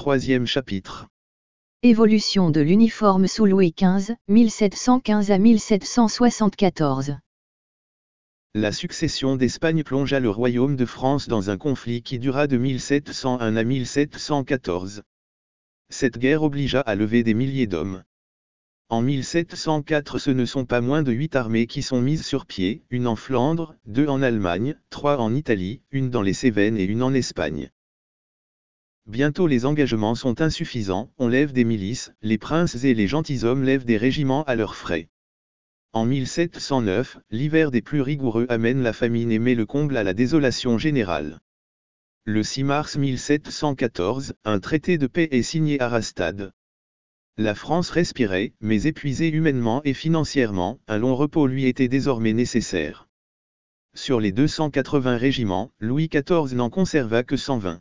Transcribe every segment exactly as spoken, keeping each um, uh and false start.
Troisième chapitre. Évolution de l'uniforme sous Louis quinze, mille sept cent quinze à mille sept cent soixante-quatorze. La succession d'Espagne plongea le royaume de France dans un conflit qui dura de mille sept cent un à mille sept cent quatorze. Cette guerre obligea à lever des milliers d'hommes. En mille sept cent quatre, ce ne sont pas moins de huit armées qui sont mises sur pied, une en Flandre, deux en Allemagne, trois en Italie, une dans les Cévennes et une en Espagne. Bientôt les engagements sont insuffisants, on lève des milices, les princes et les gentilshommes lèvent des régiments à leurs frais. En mille sept cent neuf, l'hiver des plus rigoureux amène la famine et met le comble à la désolation générale. Le six mars mille sept cent quatorze, un traité de paix est signé à Rastatt. La France respirait, mais épuisée humainement et financièrement, un long repos lui était désormais nécessaire. Sur les deux cent quatre-vingts régiments, Louis quatorze n'en conserva que cent vingt.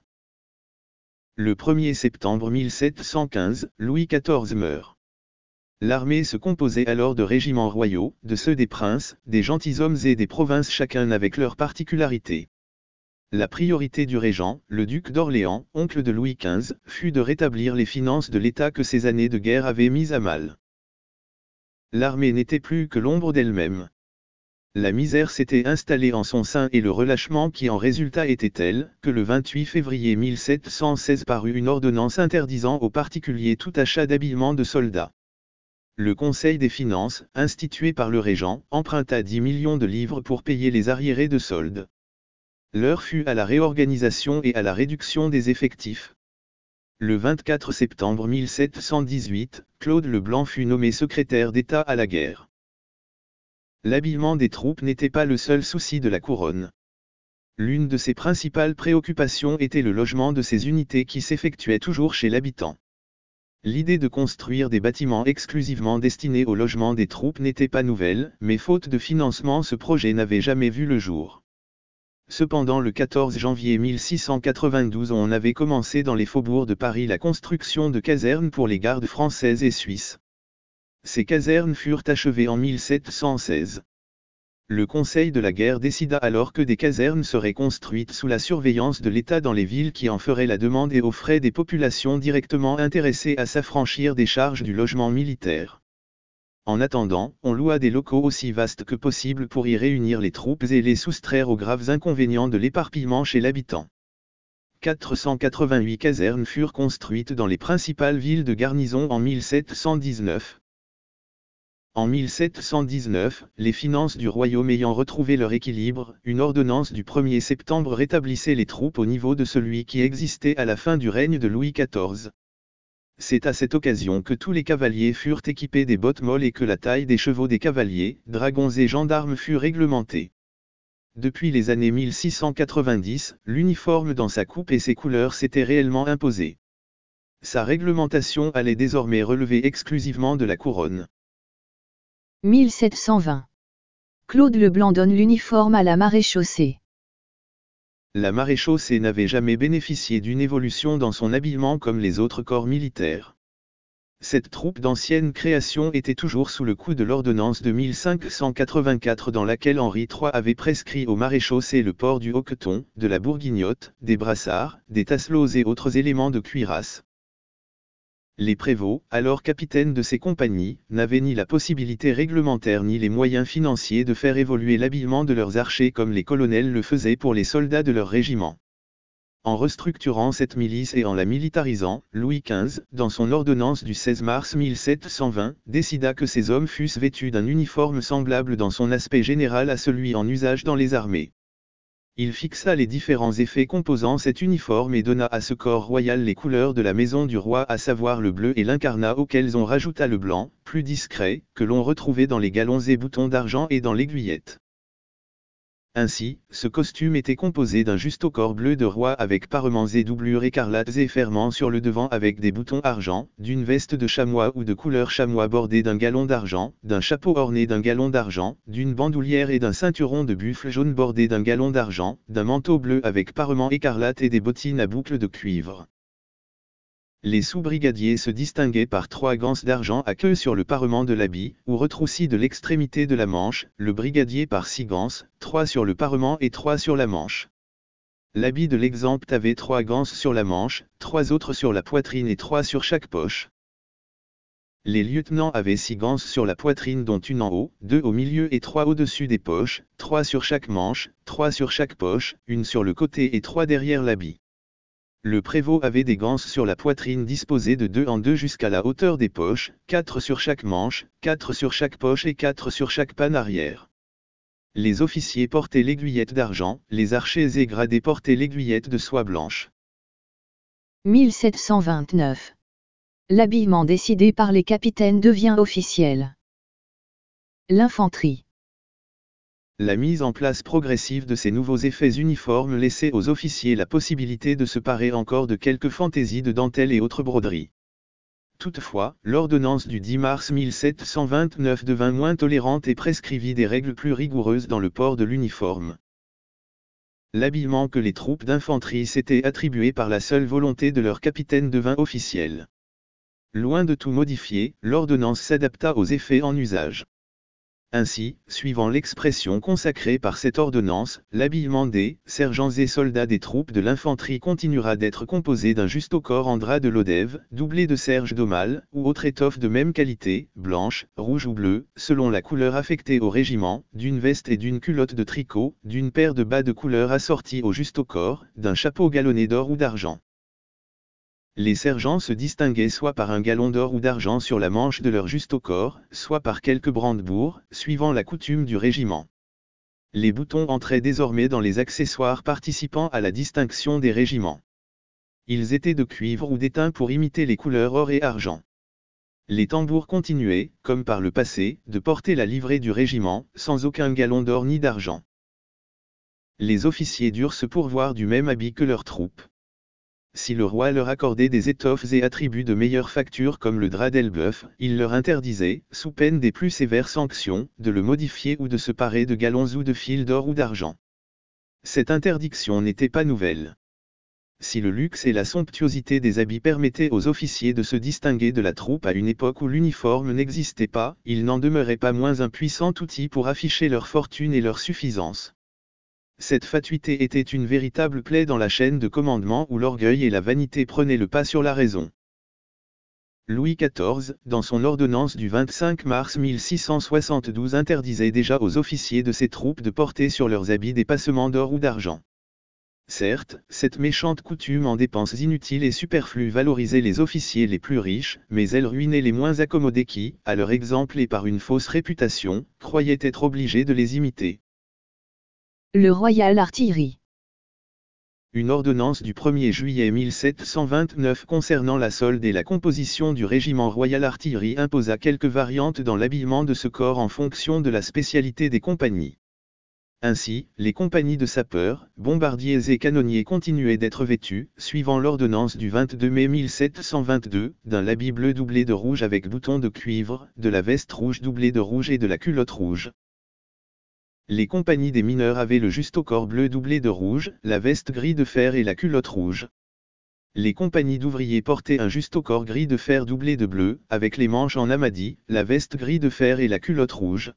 Le premier septembre mille sept cent quinze, Louis quatorze meurt. L'armée se composait alors de régiments royaux, de ceux des princes, des gentilshommes et des provinces, chacun avec leurs particularités. La priorité du régent, le duc d'Orléans, oncle de Louis quinze, fut de rétablir les finances de l'État que ces années de guerre avaient mises à mal. L'armée n'était plus que l'ombre d'elle-même. La misère s'était installée en son sein et le relâchement qui en résulta était tel, que le vingt-huit février mille sept cent seize parut une ordonnance interdisant aux particuliers tout achat d'habillement de soldats. Le Conseil des finances, institué par le régent, emprunta dix millions de livres pour payer les arriérés de soldes. L'heure fut à la réorganisation et à la réduction des effectifs. Le vingt-quatre septembre mille sept cent dix-huit, Claude Leblanc fut nommé secrétaire d'État à la guerre. L'habillement des troupes n'était pas le seul souci de la couronne. L'une de ses principales préoccupations était le logement de ces unités qui s'effectuait toujours chez l'habitant. L'idée de construire des bâtiments exclusivement destinés au logement des troupes n'était pas nouvelle, mais faute de financement ce projet n'avait jamais vu le jour. Cependant le quatorze janvier mille six cent quatre-vingt-douze on avait commencé dans les faubourgs de Paris la construction de casernes pour les gardes françaises et suisses. Ces casernes furent achevées en mille sept cent seize. Le Conseil de la guerre décida alors que des casernes seraient construites sous la surveillance de l'État dans les villes qui en feraient la demande et aux frais des populations directement intéressées à s'affranchir des charges du logement militaire. En attendant, on loua des locaux aussi vastes que possible pour y réunir les troupes et les soustraire aux graves inconvénients de l'éparpillement chez l'habitant. quatre cent quatre-vingt-huit casernes furent construites dans les principales villes de garnison en mille sept cent dix-neuf. En mille sept cent dix-neuf, les finances du royaume ayant retrouvé leur équilibre, une ordonnance du premier septembre rétablissait les troupes au niveau de celui qui existait à la fin du règne de Louis quatorze. C'est à cette occasion que tous les cavaliers furent équipés des bottes molles et que la taille des chevaux des cavaliers, dragons et gendarmes fut réglementée. Depuis les années mille six cent quatre-vingt-dix, l'uniforme dans sa coupe et ses couleurs s'était réellement imposé. Sa réglementation allait désormais relever exclusivement de la couronne. mille sept cent vingt. Claude Leblanc donne l'uniforme à la maréchaussée. La maréchaussée n'avait jamais bénéficié d'une évolution dans son habillement comme les autres corps militaires. Cette troupe d'ancienne création était toujours sous le coup de l'ordonnance de mille cinq cent quatre-vingt-quatre dans laquelle Henri trois avait prescrit aux maréchaussées le port du hoqueton, de la bourguignotte, des brassards, des tasselots et autres éléments de cuirasse. Les prévôts, alors capitaines de ces compagnies, n'avaient ni la possibilité réglementaire ni les moyens financiers de faire évoluer l'habillement de leurs archers comme les colonels le faisaient pour les soldats de leur régiment. En restructurant cette milice et en la militarisant, Louis quinze, dans son ordonnance du seize mars mille sept cent vingt, décida que ces hommes fussent vêtus d'un uniforme semblable dans son aspect général à celui en usage dans les armées. Il fixa les différents effets composant cet uniforme et donna à ce corps royal les couleurs de la maison du roi, à savoir le bleu et l'incarnat auxquels on rajouta le blanc, plus discret, que l'on retrouvait dans les galons et boutons d'argent et dans l'aiguillette. Ainsi, ce costume était composé d'un juste-au-corps bleu de roi avec parements et doublures écarlates et fermants sur le devant avec des boutons argent, d'une veste de chamois ou de couleur chamois bordée d'un galon d'argent, d'un chapeau orné d'un galon d'argent, d'une bandoulière et d'un ceinturon de buffle jaune bordé d'un galon d'argent, d'un manteau bleu avec parements écarlates et des bottines à boucles de cuivre. Les sous-brigadiers se distinguaient par trois ganses d'argent à queue sur le parement de l'habit, ou retroussis de l'extrémité de la manche, le brigadier par six ganses, trois sur le parement et trois sur la manche. L'habit de l'exempt avait trois ganses sur la manche, trois autres sur la poitrine et trois sur chaque poche. Les lieutenants avaient six ganses sur la poitrine dont une en haut, deux au milieu et trois au-dessus des poches, trois sur chaque manche, trois sur chaque poche, une sur le côté et trois derrière l'habit. Le prévôt avait des ganses sur la poitrine disposées de deux en deux jusqu'à la hauteur des poches, quatre sur chaque manche, quatre sur chaque poche et quatre sur chaque panne arrière. Les officiers portaient l'aiguillette d'argent, les archers et gradés portaient l'aiguillette de soie blanche. mille sept cent vingt-neuf. L'habillement décidé par les capitaines devient officiel. L'infanterie. La mise en place progressive de ces nouveaux effets uniformes laissait aux officiers la possibilité de se parer encore de quelques fantaisies de dentelle et autres broderies. Toutefois, l'ordonnance du dix mars mille sept cent vingt-neuf devint moins tolérante et prescrivit des règles plus rigoureuses dans le port de l'uniforme. L'habillement que les troupes d'infanterie s'étaient attribué par la seule volonté de leur capitaine devint officiel. Loin de tout modifier, l'ordonnance s'adapta aux effets en usage. Ainsi, suivant l'expression consacrée par cette ordonnance, l'habillement des sergents et soldats des troupes de l'infanterie continuera d'être composé d'un justaucorps en drap de lodève, doublé de serge d'Aumale, ou autre étoffe de même qualité, blanche, rouge ou bleue, selon la couleur affectée au régiment, d'une veste et d'une culotte de tricot, d'une paire de bas de couleur assortis au justaucorps, d'un chapeau galonné d'or ou d'argent. Les sergents se distinguaient soit par un galon d'or ou d'argent sur la manche de leur justaucorps, soit par quelques brandebourgs, suivant la coutume du régiment. Les boutons entraient désormais dans les accessoires participant à la distinction des régiments. Ils étaient de cuivre ou d'étain pour imiter les couleurs or et argent. Les tambours continuaient, comme par le passé, de porter la livrée du régiment, sans aucun galon d'or ni d'argent. Les officiers durent se pourvoir du même habit que leurs troupes. Si le roi leur accordait des étoffes et attributs de meilleure facture comme le drap d'Elbeuf, il leur interdisait, sous peine des plus sévères sanctions, de le modifier ou de se parer de galons ou de fils d'or ou d'argent. Cette interdiction n'était pas nouvelle. Si le luxe et la somptuosité des habits permettaient aux officiers de se distinguer de la troupe à une époque où l'uniforme n'existait pas, il n'en demeurait pas moins un puissant outil pour afficher leur fortune et leur suffisance. Cette fatuité était une véritable plaie dans la chaîne de commandement où l'orgueil et la vanité prenaient le pas sur la raison. Louis quatorze, dans son ordonnance du vingt-cinq mars mille six cent soixante-douze interdisait déjà aux officiers de ses troupes de porter sur leurs habits des passements d'or ou d'argent. Certes, cette méchante coutume en dépenses inutiles et superflues valorisait les officiers les plus riches, mais elle ruinait les moins accommodés qui, à leur exemple et par une fausse réputation, croyaient être obligés de les imiter. Le Royal Artillery. Une ordonnance du premier juillet mille sept cent vingt-neuf concernant la solde et la composition du régiment Royal Artillery imposa quelques variantes dans l'habillement de ce corps en fonction de la spécialité des compagnies. Ainsi, les compagnies de sapeurs, bombardiers et canonniers continuaient d'être vêtues, suivant l'ordonnance du vingt-deux mai mille sept cent vingt-deux, d'un habit bleu doublé de rouge avec boutons de cuivre, de la veste rouge doublée de rouge et de la culotte rouge. Les compagnies des mineurs avaient le justaucorps bleu doublé de rouge, la veste gris de fer et la culotte rouge. Les compagnies d'ouvriers portaient un justaucorps gris de fer doublé de bleu, avec les manches en amadi, la veste gris de fer et la culotte rouge.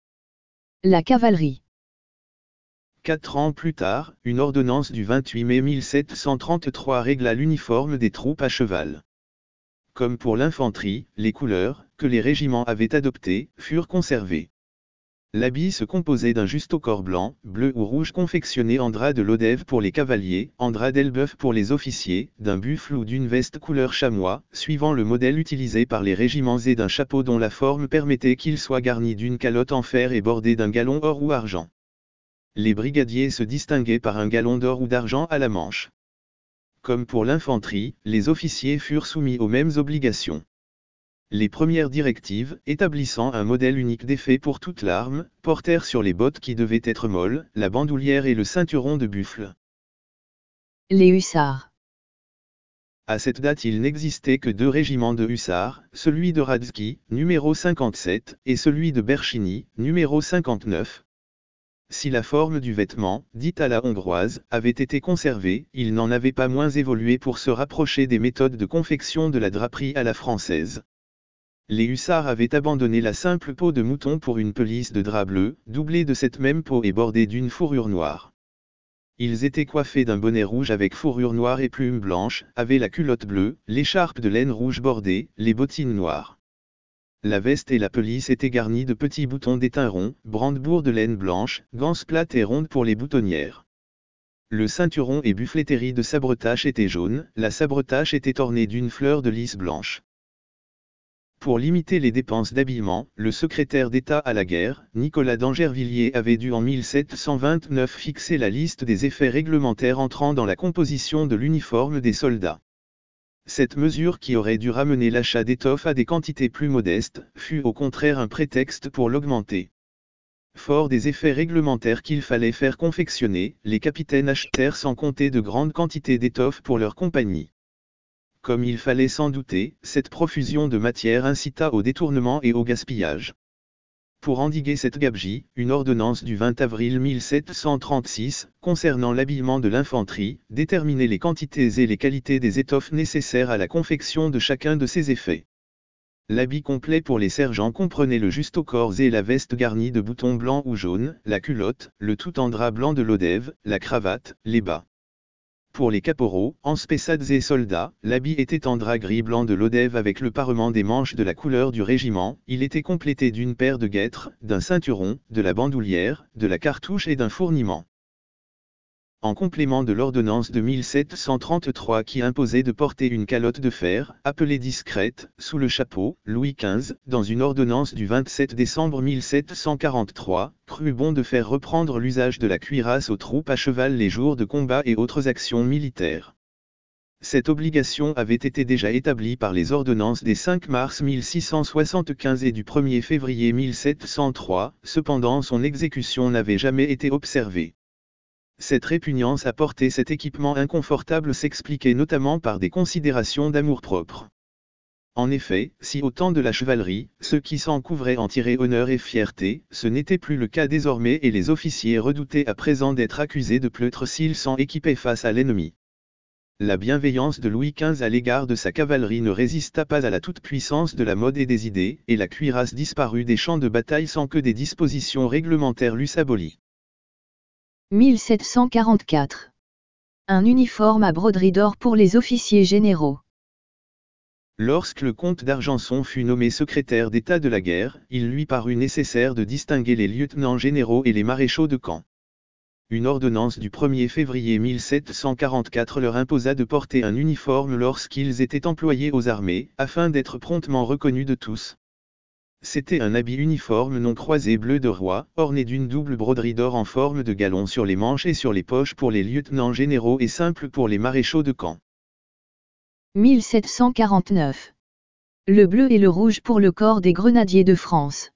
La cavalerie. Quatre ans plus tard, une ordonnance du vingt-huit mai mille sept cent trente-trois régla l'uniforme des troupes à cheval. Comme pour l'infanterie, les couleurs, que les régiments avaient adoptées, furent conservées. L'habit se composait d'un justaucorps blanc, bleu ou rouge confectionné en drap de lodève pour les cavaliers, en drap d'Elbeuf pour les officiers, d'un buffle ou d'une veste couleur chamois, suivant le modèle utilisé par les régiments et d'un chapeau dont la forme permettait qu'il soit garni d'une calotte en fer et bordé d'un galon or ou argent. Les brigadiers se distinguaient par un galon d'or ou d'argent à la manche. Comme pour l'infanterie, les officiers furent soumis aux mêmes obligations. Les premières directives, établissant un modèle unique d'effet pour toute l'arme, portèrent sur les bottes qui devaient être molles, la bandoulière et le ceinturon de buffle. Les hussards. À cette date il n'existait que deux régiments de hussards, celui de Radzki, numéro cinquante-sept, et celui de Berchiny, numéro cinquante-neuf. Si la forme du vêtement, dite à la hongroise, avait été conservée, il n'en avait pas moins évolué pour se rapprocher des méthodes de confection de la draperie à la française. Les hussards avaient abandonné la simple peau de mouton pour une pelisse de drap bleu, doublée de cette même peau et bordée d'une fourrure noire. Ils étaient coiffés d'un bonnet rouge avec fourrure noire et plumes blanches, avaient la culotte bleue, l'écharpe de laine rouge bordée, les bottines noires. La veste et la pelisse étaient garnies de petits boutons d'étain rond, brandebourgs de laine blanche, ganses plates et rondes pour les boutonnières. Le ceinturon et buffleterie de sabretache étaient jaunes, la sabretache était ornée d'une fleur de lys blanche. Pour limiter les dépenses d'habillement, le secrétaire d'État à la guerre, Nicolas d'Angervilliers avait dû en mille sept cent vingt-neuf fixer la liste des effets réglementaires entrant dans la composition de l'uniforme des soldats. Cette mesure qui aurait dû ramener l'achat d'étoffe à des quantités plus modestes, fut au contraire un prétexte pour l'augmenter. Fort des effets réglementaires qu'il fallait faire confectionner, les capitaines achetèrent sans compter de grandes quantités d'étoffe pour leur compagnie. Comme il fallait s'en douter, cette profusion de matière incita au détournement et au gaspillage. Pour endiguer cette gabegie, une ordonnance du vingt avril mille sept cent trente-six, concernant l'habillement de l'infanterie, déterminait les quantités et les qualités des étoffes nécessaires à la confection de chacun de ces effets. L'habit complet pour les sergents comprenait le juste-au-corps et la veste garnie de boutons blancs ou jaunes, la culotte, le tout en drap blanc de l'Odève, la cravate, les bas. Pour les caporaux, en spessades et soldats, l'habit était en drap gris-blanc de l'Odève avec le parement des manches de la couleur du régiment, il était complété d'une paire de guêtres, d'un ceinturon, de la bandoulière, de la cartouche et d'un fourniment. En complément de l'ordonnance de mille sept cent trente-trois qui imposait de porter une calotte de fer, appelée discrète, sous le chapeau, Louis quinze, dans une ordonnance du vingt-sept décembre mille sept cent quarante-trois, crut bon de faire reprendre l'usage de la cuirasse aux troupes à cheval les jours de combat et autres actions militaires. Cette obligation avait été déjà établie par les ordonnances des cinq mars mille six cent soixante-quinze et du premier février mille sept cent trois, cependant son exécution n'avait jamais été observée. Cette répugnance à porter cet équipement inconfortable s'expliquait notamment par des considérations d'amour-propre. En effet, si au temps de la chevalerie, ceux qui s'en couvraient en tiraient honneur et fierté, ce n'était plus le cas désormais et les officiers redoutaient à présent d'être accusés de pleutre s'ils s'en équipaient face à l'ennemi. La bienveillance de Louis quinze à l'égard de sa cavalerie ne résista pas à la toute-puissance de la mode et des idées, et la cuirasse disparut des champs de bataille sans que des dispositions réglementaires l'eussent abolie. mille sept cent quarante-quatre. Un uniforme à broderie d'or pour les officiers généraux. Lorsque le comte d'Argenson fut nommé secrétaire d'État de la guerre, il lui parut nécessaire de distinguer les lieutenants généraux et les maréchaux de camp. Une ordonnance du premier février mille sept cent quarante-quatre leur imposa de porter un uniforme lorsqu'ils étaient employés aux armées, afin d'être promptement reconnus de tous. C'était un habit uniforme non croisé bleu de roi, orné d'une double broderie d'or en forme de galon sur les manches et sur les poches pour les lieutenants généraux et simple pour les maréchaux de camp. mille sept cent quarante-neuf. Le bleu et le rouge pour le corps des grenadiers de France.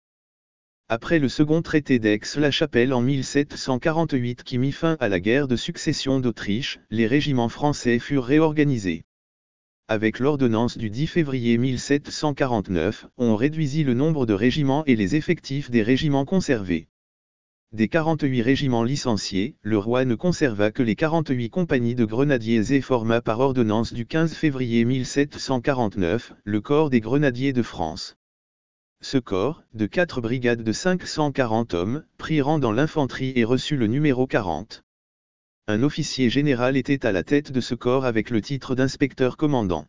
Après le second traité d'Aix-la-Chapelle en mille sept cent quarante-huit qui mit fin à la guerre de succession d'Autriche, les régiments français furent réorganisés. Avec l'ordonnance du dix février mille sept cent quarante-neuf, on réduisit le nombre de régiments et les effectifs des régiments conservés. Des quarante-huit régiments licenciés, le roi ne conserva que les quarante-huit compagnies de grenadiers et forma par ordonnance du quinze février mille sept cent quarante-neuf, le corps des grenadiers de France. Ce corps, de quatre brigades de cinq cent quarante hommes, prit rang dans l'infanterie et reçut le numéro quarante. Un officier général était à la tête de ce corps avec le titre d'inspecteur commandant.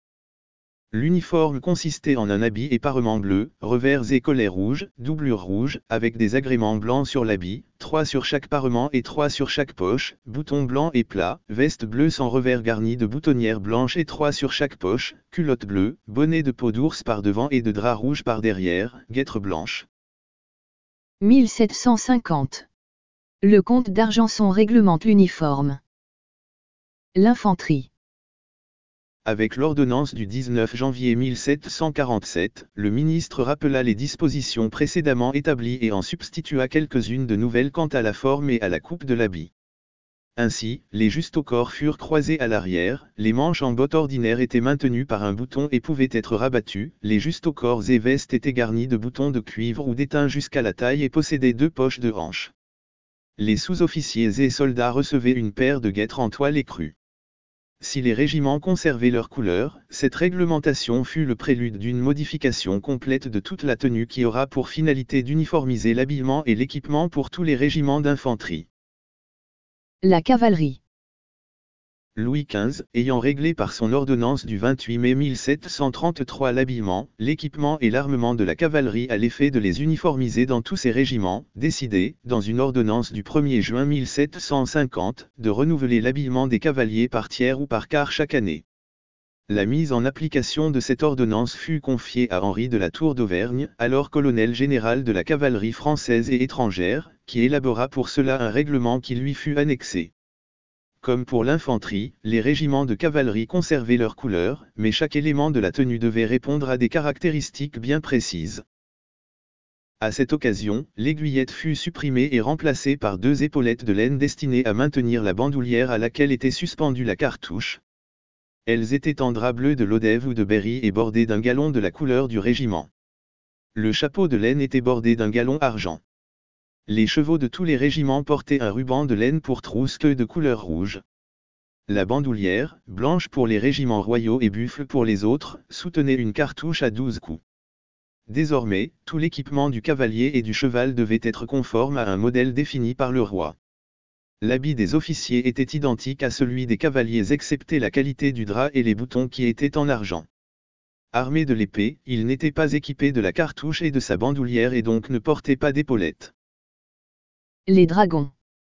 L'uniforme consistait en un habit et parement bleu, revers et collet rouge, doublure rouge, avec des agréments blancs sur l'habit, trois sur chaque parement et trois sur chaque poche, boutons blancs et plats, veste bleue sans revers garnie de boutonnières blanches et trois sur chaque poche, culotte bleue, bonnet de peau d'ours par devant et de drap rouge par derrière, guêtres blanches. mille sept cent cinquante. Le comte d'Argenson réglemente l'uniforme. L'infanterie. Avec l'ordonnance du dix-neuf janvier mille sept cent quarante-sept, le ministre rappela les dispositions précédemment établies et en substitua quelques-unes de nouvelles quant à la forme et à la coupe de l'habit. Ainsi, les juste-au-corps furent croisés à l'arrière, les manches en bottes ordinaires étaient maintenues par un bouton et pouvaient être rabattues, les juste-au-corps et vestes étaient garnis de boutons de cuivre ou d'étain jusqu'à la taille et possédaient deux poches de hanches. Les sous-officiers et soldats recevaient une paire de guêtres en toile écrue. Si les régiments conservaient leur couleur, cette réglementation fut le prélude d'une modification complète de toute la tenue qui aura pour finalité d'uniformiser l'habillement et l'équipement pour tous les régiments d'infanterie. La cavalerie. Louis quinze, ayant réglé par son ordonnance du vingt-huit mai mille sept cent trente-trois l'habillement, l'équipement et l'armement de la cavalerie à l'effet de les uniformiser dans tous ses régiments, décidé, dans une ordonnance du premier juin mille sept cent cinquante, de renouveler l'habillement des cavaliers par tiers ou par quart chaque année. La mise en application de cette ordonnance fut confiée à Henri de la Tour d'Auvergne, alors colonel général de la cavalerie française et étrangère, qui élabora pour cela un règlement qui lui fut annexé. Comme pour l'infanterie, les régiments de cavalerie conservaient leurs couleurs, mais chaque élément de la tenue devait répondre à des caractéristiques bien précises. À cette occasion, l'aiguillette fut supprimée et remplacée par deux épaulettes de laine destinées à maintenir la bandoulière à laquelle était suspendue la cartouche. Elles étaient en drap bleu de Lodève ou de Berry et bordées d'un galon de la couleur du régiment. Le chapeau de laine était bordé d'un galon argent. Les chevaux de tous les régiments portaient un ruban de laine pour trousse de couleur rouge. La bandoulière, blanche pour les régiments royaux et buffle pour les autres, soutenait une cartouche à douze coups. Désormais, tout l'équipement du cavalier et du cheval devait être conforme à un modèle défini par le roi. L'habit des officiers était identique à celui des cavaliers excepté la qualité du drap et les boutons qui étaient en argent. Armé de l'épée, il n'était pas équipé de la cartouche et de sa bandoulière et donc ne portait pas d'épaulette. Les dragons.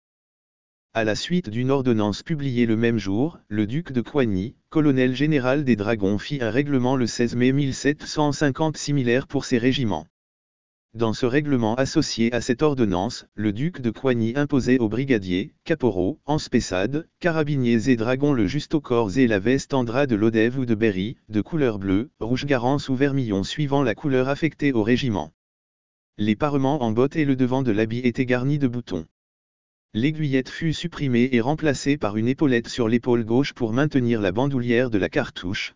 À la suite d'une ordonnance publiée le même jour, le duc de Coigny, colonel général des dragons, fit un règlement le seize mai mille sept cent cinquante similaire pour ses régiments. Dans ce règlement associé à cette ordonnance, le duc de Coigny imposait aux brigadiers, caporaux, anspessades, carabiniers et dragons le juste au corps et la veste en drap de Lodève ou de Berry, de couleur bleue, rouge garance ou vermillon suivant la couleur affectée au régiment. Les parements en bottes et le devant de l'habit étaient garnis de boutons. L'aiguillette fut supprimée et remplacée par une épaulette sur l'épaule gauche pour maintenir la bandoulière de la cartouche.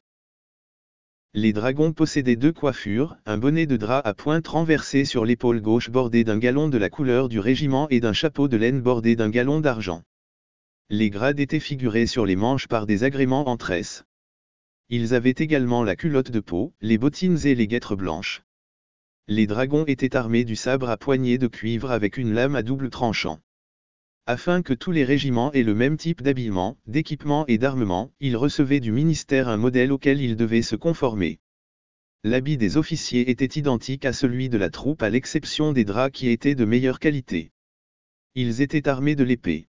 Les dragons possédaient deux coiffures, un bonnet de drap à pointe renversée sur l'épaule gauche bordé d'un galon de la couleur du régiment et d'un chapeau de laine bordé d'un galon d'argent. Les grades étaient figurés sur les manches par des agréments en tresse. Ils avaient également la culotte de peau, les bottines et les guêtres blanches. Les dragons étaient armés du sabre à poignée de cuivre avec une lame à double tranchant. Afin que tous les régiments aient le même type d'habillement, d'équipement et d'armement, ils recevaient du ministère un modèle auquel ils devaient se conformer. L'habit des officiers était identique à celui de la troupe à l'exception des draps qui étaient de meilleure qualité. Ils étaient armés de l'épée.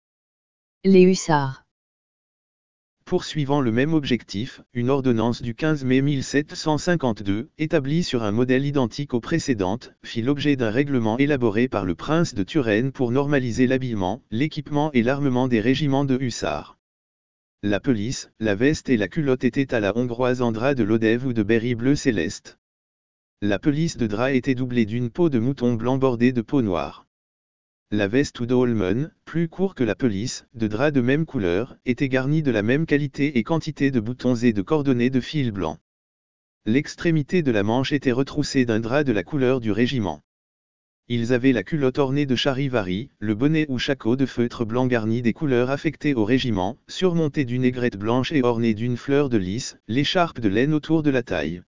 Les hussards. Poursuivant le même objectif, une ordonnance du quinze mai mille sept cent cinquante-deux, établie sur un modèle identique aux précédentes, fit l'objet d'un règlement élaboré par le prince de Turenne pour normaliser l'habillement, l'équipement et l'armement des régiments de hussards. La pelisse, la veste et la culotte étaient à la hongroise en drap de Lodève ou de Berry bleu céleste. La pelisse de drap était doublée d'une peau de mouton blanc bordée de peau noire. La veste ou dolmen, plus court que la pelisse, de drap de même couleur, était garnie de la même qualité et quantité de boutons et de cordonnets de fil blanc. L'extrémité de la manche était retroussée d'un drap de la couleur du régiment. Ils avaient la culotte ornée de charivari, le bonnet ou shako de feutre blanc garni des couleurs affectées au régiment, surmonté d'une aigrette blanche et ornée d'une fleur de lys, l'écharpe de laine autour de la taille.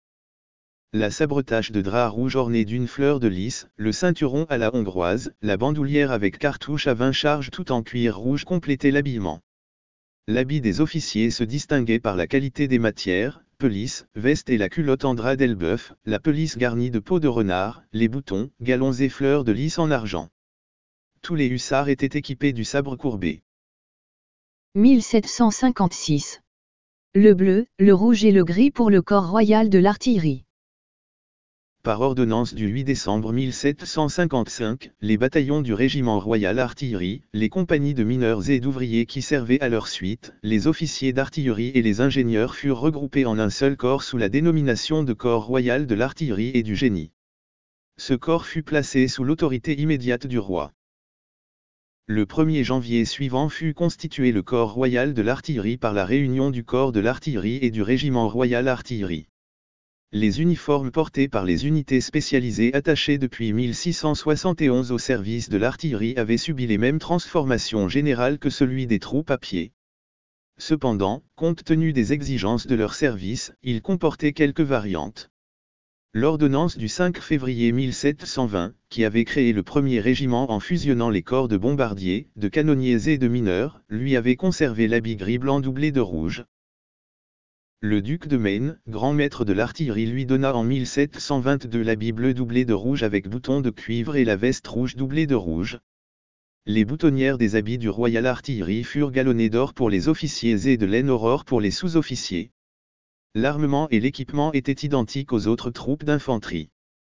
La sabretache de drap rouge ornée d'une fleur de lys, le ceinturon à la hongroise, la bandoulière avec cartouche à vingt charges tout en cuir rouge complétaient l'habillement. L'habit des officiers se distinguait par la qualité des matières, pelisse, veste et la culotte en drap d'elbeuf, la pelisse garnie de peau de renard, les boutons, galons et fleurs de lys en argent. Tous les hussards étaient équipés du sabre courbé. mille sept cent cinquante-six. Le bleu, le rouge et le gris pour le corps royal de l'artillerie. Par ordonnance du huit décembre mille sept cent cinquante-cinq, les bataillons du régiment royal artillerie, les compagnies de mineurs et d'ouvriers qui servaient à leur suite, les officiers d'artillerie et les ingénieurs furent regroupés en un seul corps sous la dénomination de corps royal de l'artillerie et du génie. Ce corps fut placé sous l'autorité immédiate du roi. Le premier janvier suivant fut constitué le corps royal de l'artillerie par la réunion du corps de l'artillerie et du régiment royal artillerie. Les uniformes portés par les unités spécialisées attachées depuis mille six cent soixante et onze au service de l'artillerie avaient subi les mêmes transformations générales que celui des troupes à pied. Cependant, compte tenu des exigences de leur service, ils comportaient quelques variantes. L'ordonnance du cinq février mille sept cent vingt, qui avait créé le premier régiment en fusionnant les corps de bombardiers, de canonniers et de mineurs, lui avait conservé l'habit gris blanc doublé de rouge. Le duc de Maine, grand maître de l'artillerie, lui donna en mille sept cent vingt-deux l'habit bleu doublé de rouge avec boutons de cuivre et la veste rouge doublée de rouge. Les boutonnières des habits du Royal Artillery furent galonnées d'or pour les officiers et de laine aurore pour les sous-officiers. L'armement et l'équipement étaient identiques aux autres troupes d'infanterie.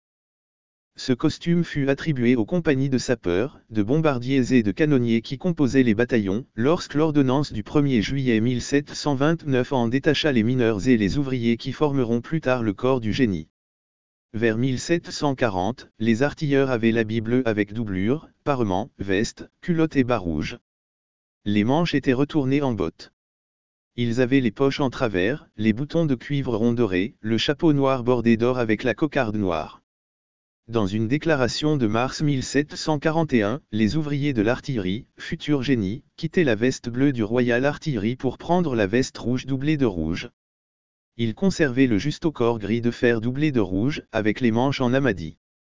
Ce costume fut attribué aux compagnies de sapeurs, de bombardiers et de canonniers qui composaient les bataillons, lorsque l'ordonnance du premier juillet mille sept cent vingt-neuf en détacha les mineurs et les ouvriers qui formeront plus tard le corps du génie. Vers mille sept cent quarante, les artilleurs avaient l'habit bleu avec doublure, parement, veste, culotte et bas rouges. Les manches étaient retournées en bottes. Ils avaient les poches en travers, les boutons de cuivre rond doré, le chapeau noir bordé d'or avec la cocarde noire. Dans une déclaration de mars mille sept cent quarante et un, les ouvriers de l'artillerie, futurs génies, quittaient la veste bleue du Royal Artillery pour prendre la veste rouge doublée de rouge. Ils conservaient le juste-au-corps gris de fer doublé de rouge, avec les manches en amadis.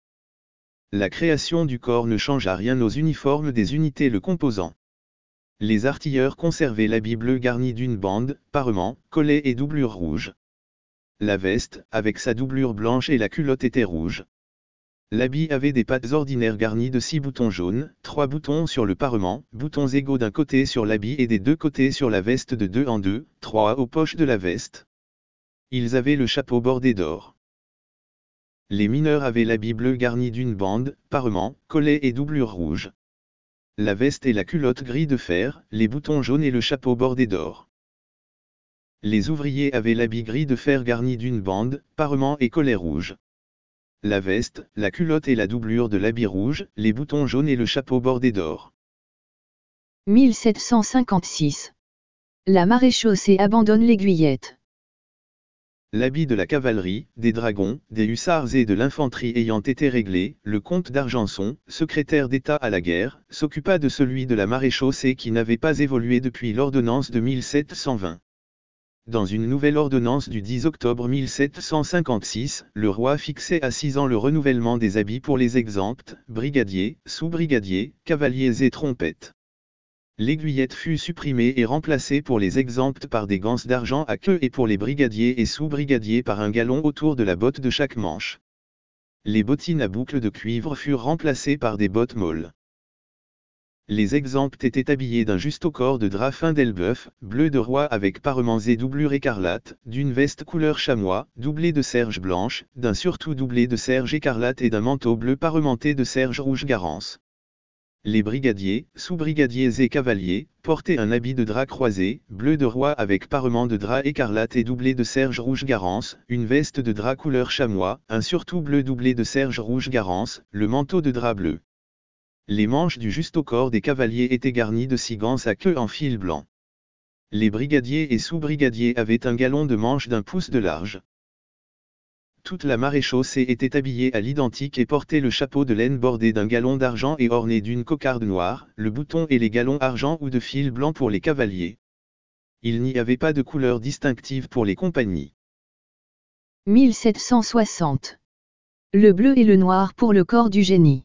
La création du corps ne changea rien aux uniformes des unités le composant. Les artilleurs conservaient l'habit bleu garni d'une bande, parement, collet et doublure rouge. La veste, avec sa doublure blanche et la culotte étaient rouges. L'habit avait des pattes ordinaires garnies de six boutons jaunes, trois boutons sur le parement, boutons égaux d'un côté sur l'habit et des deux côtés sur la veste de deux en deux, trois aux poches de la veste. Ils avaient le chapeau bordé d'or. Les mineurs avaient l'habit bleu garni d'une bande, parement, collet et doublure rouge. La veste et la culotte gris de fer, les boutons jaunes et le chapeau bordé d'or. Les ouvriers avaient l'habit gris de fer garni d'une bande, parement et collet rouge. La veste, la culotte et la doublure de l'habit rouge, les boutons jaunes et le chapeau bordé d'or. mille sept cent cinquante-six. La maréchaussée abandonne l'aiguillette. L'habit de la cavalerie, des dragons, des hussards et de l'infanterie ayant été réglé, le comte d'Argenson, secrétaire d'État à la guerre, s'occupa de celui de la maréchaussée qui n'avait pas évolué depuis l'ordonnance de mille sept cent vingt. Dans une nouvelle ordonnance du dix octobre mille sept cent cinquante-six, le roi fixait à six ans le renouvellement des habits pour les exempts, brigadiers, sous-brigadiers, cavaliers et trompettes. L'aiguillette fut supprimée et remplacée pour les exempts par des ganses d'argent à queue et pour les brigadiers et sous-brigadiers par un galon autour de la botte de chaque manche. Les bottines à boucles de cuivre furent remplacées par des bottes molles. Les exempts étaient habillés d'un juste-au-corps de drap fin d'Elbeuf, bleu de roi avec parements et doublure écarlate, d'une veste couleur chamois, doublée de serge blanche, d'un surtout doublé de serge écarlate et d'un manteau bleu parementé de serge rouge garance. Les brigadiers, sous-brigadiers et cavaliers, portaient un habit de drap croisé, bleu de roi avec parement de drap écarlate et doublé de serge rouge garance, une veste de drap couleur chamois, un surtout bleu doublé de serge rouge garance, le manteau de drap bleu. Les manches du juste-au-corps des cavaliers étaient garnies de six ganses à queue en fil blanc. Les brigadiers et sous-brigadiers avaient un galon de manche d'un pouce de large. Toute la maréchaussée était habillée à l'identique et portait le chapeau de laine bordé d'un galon d'argent et orné d'une cocarde noire, le bouton et les galons argent ou de fil blanc pour les cavaliers. Il n'y avait pas de couleur distinctive pour les compagnies. mille sept cent soixante. Le bleu et le noir pour le corps du génie.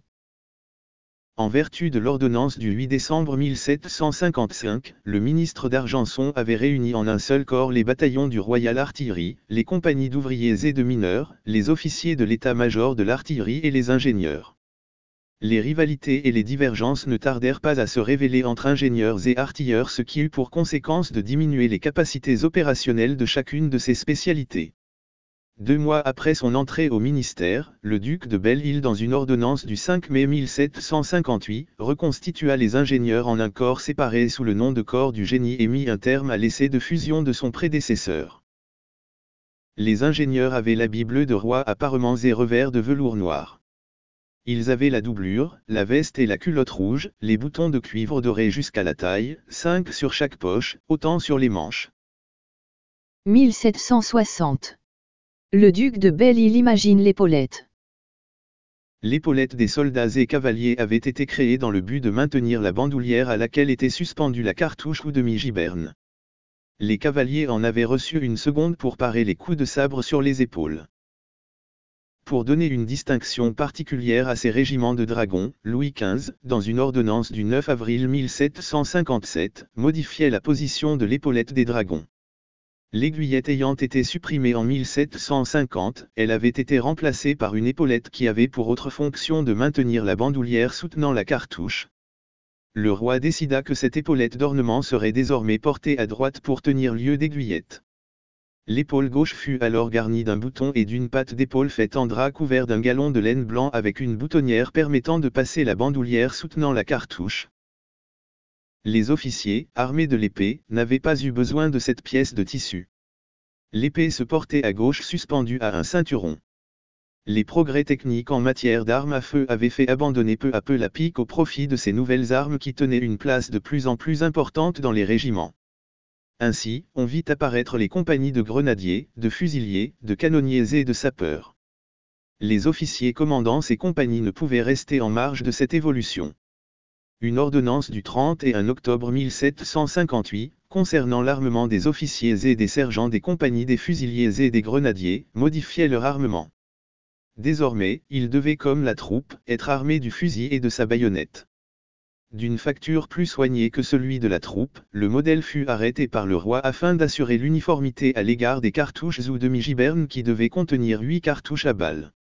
En vertu de l'ordonnance du huit décembre mille sept cent cinquante-cinq, le ministre d'Argenson avait réuni en un seul corps les bataillons du Royal Artillery, les compagnies d'ouvriers et de mineurs, les officiers de l'état-major de l'artillerie et les ingénieurs. Les rivalités et les divergences ne tardèrent pas à se révéler entre ingénieurs et artilleurs, ce qui eut pour conséquence de diminuer les capacités opérationnelles de chacune de ces spécialités. Deux mois après son entrée au ministère, le duc de Belle-Île dans une ordonnance du cinq mai mille sept cent cinquante-huit, reconstitua les ingénieurs en un corps séparé sous le nom de corps du génie et mit un terme à l'essai de fusion de son prédécesseur. Les ingénieurs avaient l'habit bleu de roi à parements et revers de velours noir. Ils avaient la doublure, la veste et la culotte rouge, les boutons de cuivre doré jusqu'à la taille, cinq sur chaque poche, autant sur les manches. mille sept cent soixante. Le duc de Belle-Île imagine l'épaulette. L'épaulette des soldats et cavaliers avait été créée dans le but de maintenir la bandoulière à laquelle était suspendue la cartouche ou demi-giberne. Les cavaliers en avaient reçu une seconde pour parer les coups de sabre sur les épaules. pour donner une distinction particulière à ces régiments de dragons, Louis quinze, dans une ordonnance du neuf avril mille sept cent cinquante-sept, modifiait la position de l'épaulette des dragons. L'aiguillette ayant été supprimée en mille sept cent cinquante, elle avait été remplacée par une épaulette qui avait pour autre fonction de maintenir la bandoulière soutenant la cartouche. Le roi décida que cette épaulette d'ornement serait désormais portée à droite pour tenir lieu d'aiguillette. L'épaule gauche fut alors garnie d'un bouton et d'une patte d'épaule faite en drap couvert d'un galon de laine blanc avec une boutonnière permettant de passer la bandoulière soutenant la cartouche. Les officiers, armés de l'épée, n'avaient pas eu besoin de cette pièce de tissu. L'épée se portait à gauche suspendue à un ceinturon. Les progrès techniques en matière d'armes à feu avaient fait abandonner peu à peu la pique au profit de ces nouvelles armes qui tenaient une place de plus en plus importante dans les régiments. Ainsi, on vit apparaître les compagnies de grenadiers, de fusiliers, de canonniers et de sapeurs. Les officiers commandant ces compagnies ne pouvaient rester en marge de cette évolution. Une ordonnance du trente et un octobre mille sept cent cinquante-huit, concernant l'armement des officiers et des sergents des compagnies des fusiliers et des grenadiers, modifiait leur armement. Désormais, ils devaient comme la troupe, être armés du fusil et de sa baïonnette. D'une facture plus soignée que celui de la troupe, le modèle fut arrêté par le roi afin d'assurer l'uniformité à l'égard des cartouches ou demi-gibernes qui devaient contenir huit cartouches à balles.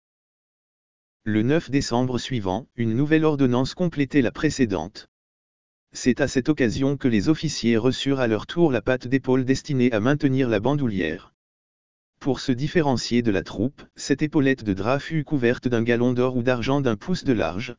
Le neuf décembre suivant, une nouvelle ordonnance complétait la précédente. C'est à cette occasion que les officiers reçurent à leur tour la patte d'épaule destinée à maintenir la bandoulière. Pour se différencier de la troupe, cette épaulette de drap fut couverte d'un galon d'or ou d'argent d'un pouce de large.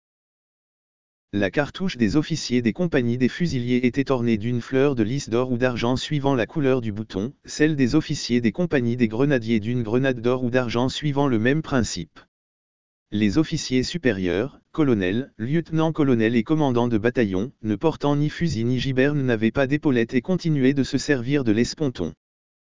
La cartouche des officiers des compagnies des fusiliers était ornée d'une fleur de lys d'or ou d'argent suivant la couleur du bouton, celle des officiers des compagnies des grenadiers d'une grenade d'or ou d'argent suivant le même principe. Les officiers supérieurs, colonels, lieutenants-colonels et commandants de bataillon, ne portant ni fusil ni giberne n'avaient pas d'épaulette et continuaient de se servir de l'esponton.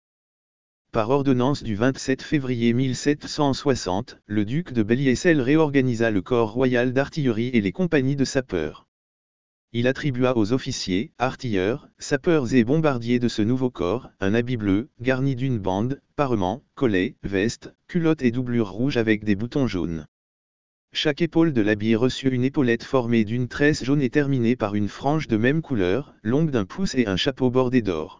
Par ordonnance du vingt-sept février mille sept cent soixante, le duc de Belle-Issel réorganisa le corps royal d'artillerie et les compagnies de sapeurs. Il attribua aux officiers, artilleurs, sapeurs et bombardiers de ce nouveau corps, un habit bleu, garni d'une bande, parement, collet, veste, culotte et doublure rouge avec des boutons jaunes. Chaque épaule de l'habit reçut une épaulette formée d'une tresse jaune et terminée par une frange de même couleur, longue d'un pouce et un chapeau bordé d'or.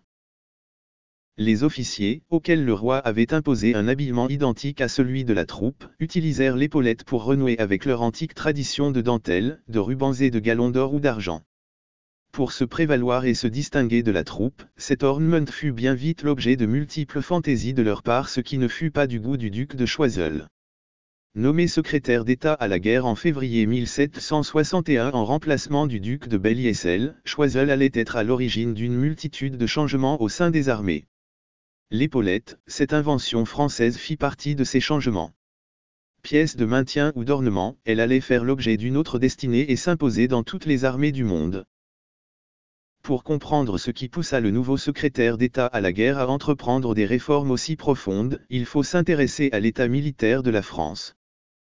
Les officiers, auxquels le roi avait imposé un habillement identique à celui de la troupe, utilisèrent l'épaulette pour renouer avec leur antique tradition de dentelle, de rubans et de galons d'or ou d'argent. Pour se prévaloir et se distinguer de la troupe, cet ornement fut bien vite l'objet de multiples fantaisies de leur part, ce qui ne fut pas du goût du duc de Choiseul. Nommé secrétaire d'État à la guerre en février mille sept cent soixante et un en remplacement du duc de Belle-Issel, Choiseul allait être à l'origine d'une multitude de changements au sein des armées. L'épaulette, cette invention française fit partie de ces changements. Pièce de maintien ou d'ornement, elle allait faire l'objet d'une autre destinée et s'imposer dans toutes les armées du monde. Pour comprendre ce qui poussa le nouveau secrétaire d'État à la guerre à entreprendre des réformes aussi profondes, il faut s'intéresser à l'état militaire de la France.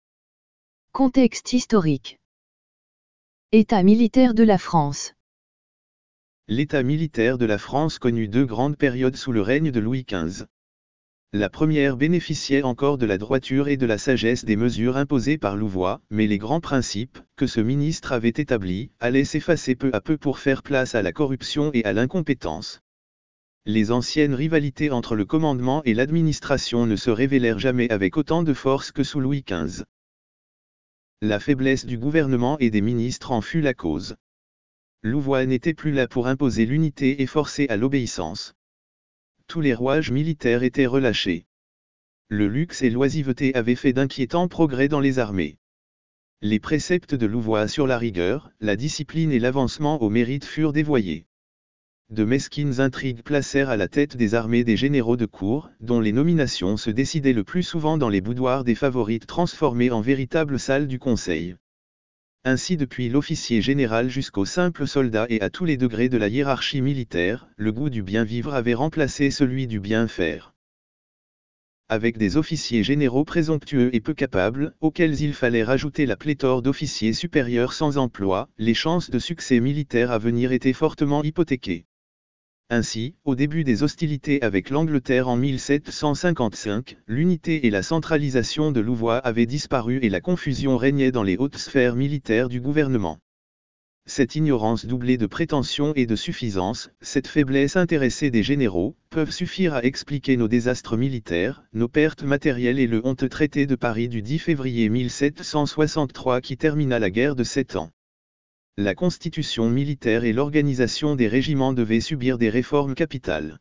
Contexte historique. État militaire de la France. L'état militaire de la France connut deux grandes périodes sous le règne de Louis quinze. La première bénéficiait encore de la droiture et de la sagesse des mesures imposées par Louvois, mais les grands principes, que ce ministre avait établis, allaient s'effacer peu à peu pour faire place à la corruption et à l'incompétence. Les anciennes rivalités entre le commandement et l'administration ne se révélèrent jamais avec autant de force que sous Louis quinze. La faiblesse du gouvernement et des ministres en fut la cause. Louvois n'était plus là pour imposer l'unité et forcer à l'obéissance. Tous les rouages militaires étaient relâchés. Le luxe et l'oisiveté avaient fait d'inquiétants progrès dans les armées. Les préceptes de Louvois sur la rigueur, la discipline et l'avancement au mérite furent dévoyés. De mesquines intrigues placèrent à la tête des armées des généraux de cour, dont les nominations se décidaient le plus souvent dans les boudoirs des favorites transformées en véritables salles du conseil. Ainsi depuis l'officier général jusqu'au simple soldat et à tous les degrés de la hiérarchie militaire, le goût du bien vivre avait remplacé celui du bien faire. Avec des officiers généraux présomptueux et peu capables, auxquels il fallait rajouter la pléthore d'officiers supérieurs sans emploi, les chances de succès militaire à venir étaient fortement hypothéquées. Ainsi, au début des hostilités avec l'Angleterre en mille sept cent cinquante-cinq, l'unité et la centralisation de Louvois avaient disparu et la confusion régnait dans les hautes sphères militaires du gouvernement. Cette ignorance doublée de prétention et de suffisance, cette faiblesse intéressée des généraux, peuvent suffire à expliquer nos désastres militaires, nos pertes matérielles et le honteux traité de Paris du dix février mille sept cent soixante-trois qui termina la guerre de Sept Ans. La constitution militaire et l'organisation des régiments devaient subir des réformes capitales.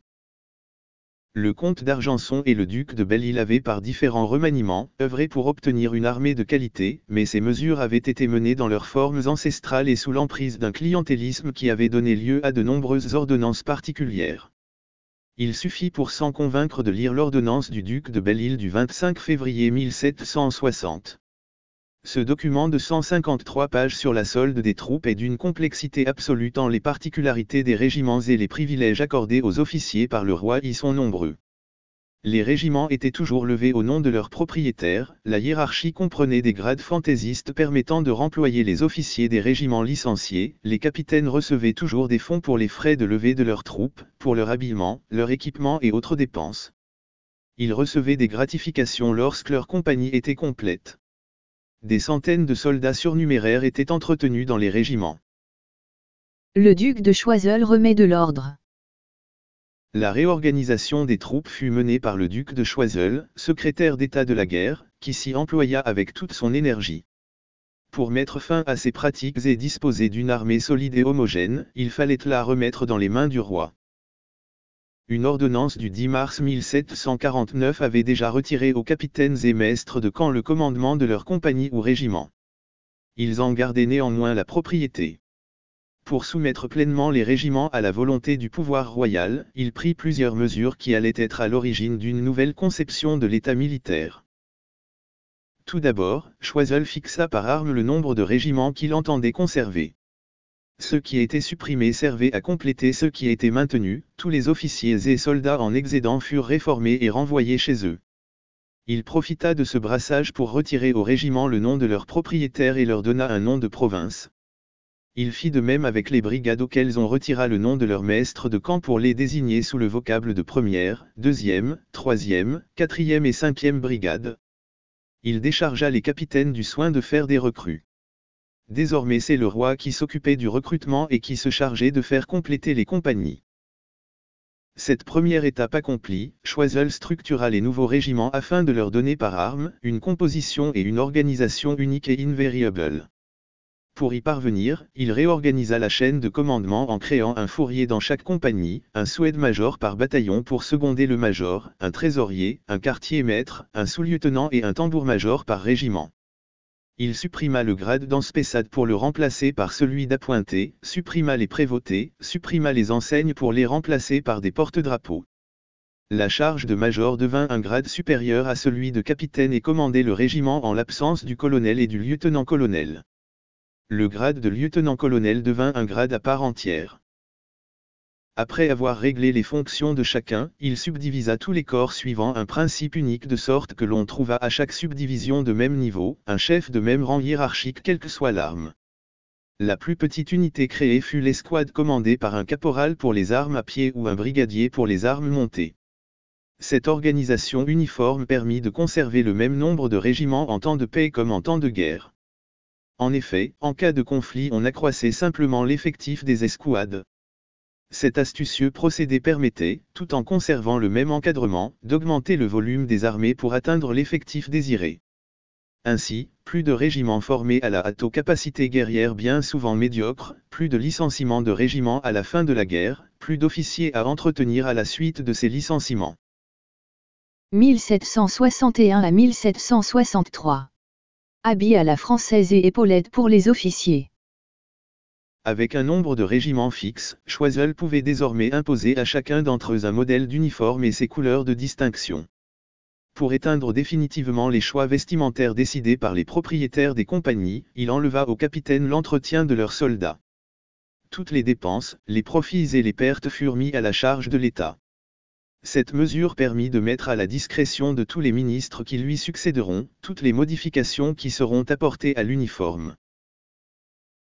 Le comte d'Argenson et le duc de Belle-Île avaient par différents remaniements œuvré pour obtenir une armée de qualité, mais ces mesures avaient été menées dans leurs formes ancestrales et sous l'emprise d'un clientélisme qui avait donné lieu à de nombreuses ordonnances particulières. Il suffit pour s'en convaincre de lire l'ordonnance du duc de Belle-Île du vingt-cinq février mille sept cent soixante. Ce document de cent cinquante-trois pages sur la solde des troupes est d'une complexité absolue tant les particularités des régiments et les privilèges accordés aux officiers par le roi y sont nombreux. Les régiments étaient toujours levés au nom de leurs propriétaires, la hiérarchie comprenait des grades fantaisistes permettant de remployer les officiers des régiments licenciés, les capitaines recevaient toujours des fonds pour les frais de levée de leurs troupes, pour leur habillement, leur équipement et autres dépenses. Ils recevaient des gratifications lorsque leur compagnie était complète. Des centaines de soldats surnuméraires étaient entretenus dans les régiments. Le duc de Choiseul remet de l'ordre. La réorganisation des troupes fut menée par le duc de Choiseul, secrétaire d'État de la guerre, qui s'y employa avec toute son énergie. Pour mettre fin à ces pratiques et disposer d'une armée solide et homogène, il fallait la remettre dans les mains du roi. Une ordonnance du dix mars mille sept cent quarante-neuf avait déjà retiré aux capitaines et maîtres de camp le commandement de leur compagnie ou régiment. Ils en gardaient néanmoins la propriété. Pour soumettre pleinement les régiments à la volonté du pouvoir royal, il prit plusieurs mesures qui allaient être à l'origine d'une nouvelle conception de l'État militaire. Tout d'abord, Choiseul fixa par arme le nombre de régiments qu'il entendait conserver. Ceux qui étaient supprimés servaient à compléter ceux qui étaient maintenus, tous les officiers et soldats en excédent furent réformés et renvoyés chez eux. Il profita de ce brassage pour retirer au régiment le nom de leur propriétaire et leur donna un nom de province. Il fit de même avec les brigades auxquelles on retira le nom de leur maître de camp pour les désigner sous le vocable de première, deuxième, troisième, quatrième et cinquième brigade. Il déchargea les capitaines du soin de faire des recrues. Désormais c'est le roi qui s'occupait du recrutement et qui se chargeait de faire compléter les compagnies. Cette première étape accomplie, Choiseul structura les nouveaux régiments afin de leur donner par armes une composition et une organisation unique et invariable. Pour y parvenir, il réorganisa la chaîne de commandement en créant un fourrier dans chaque compagnie, un souaide-major par bataillon pour seconder le major, un trésorier, un quartier-maître, un sous-lieutenant et un tambour-major par régiment. Il supprima le grade d'anspessade pour le remplacer par celui d'appointé, supprima les prévôtés, supprima les enseignes pour les remplacer par des porte-drapeaux. La charge de major devint un grade supérieur à celui de capitaine et commandait le régiment en l'absence du colonel et du lieutenant-colonel. Le grade de lieutenant-colonel devint un grade à part entière. Après avoir réglé les fonctions de chacun, il subdivisa tous les corps suivant un principe unique de sorte que l'on trouva à chaque subdivision de même niveau, un chef de même rang hiérarchique quelle que soit l'arme. La plus petite unité créée fut l'escouade commandée par un caporal pour les armes à pied ou un brigadier pour les armes montées. Cette organisation uniforme permit de conserver le même nombre de régiments en temps de paix comme en temps de guerre. En effet, en cas de conflit on accroissait simplement l'effectif des escouades. Cet astucieux procédé permettait, tout en conservant le même encadrement, d'augmenter le volume des armées pour atteindre l'effectif désiré. Ainsi, plus de régiments formés à la hâte aux capacités guerrières bien souvent médiocres, plus de licenciements de régiments à la fin de la guerre, plus d'officiers à entretenir à la suite de ces licenciements. mille sept cent soixante et un à mille sept cent soixante-trois. Habits à la française et épaulettes pour les officiers. Avec un nombre de régiments fixes, Choiseul pouvait désormais imposer à chacun d'entre eux un modèle d'uniforme et ses couleurs de distinction. Pour éteindre définitivement les choix vestimentaires décidés par les propriétaires des compagnies, il enleva aux capitaines l'entretien de leurs soldats. Toutes les dépenses, les profits et les pertes furent mis à la charge de l'État. Cette mesure permit de mettre à la discrétion de tous les ministres qui lui succéderont, toutes les modifications qui seront apportées à l'uniforme.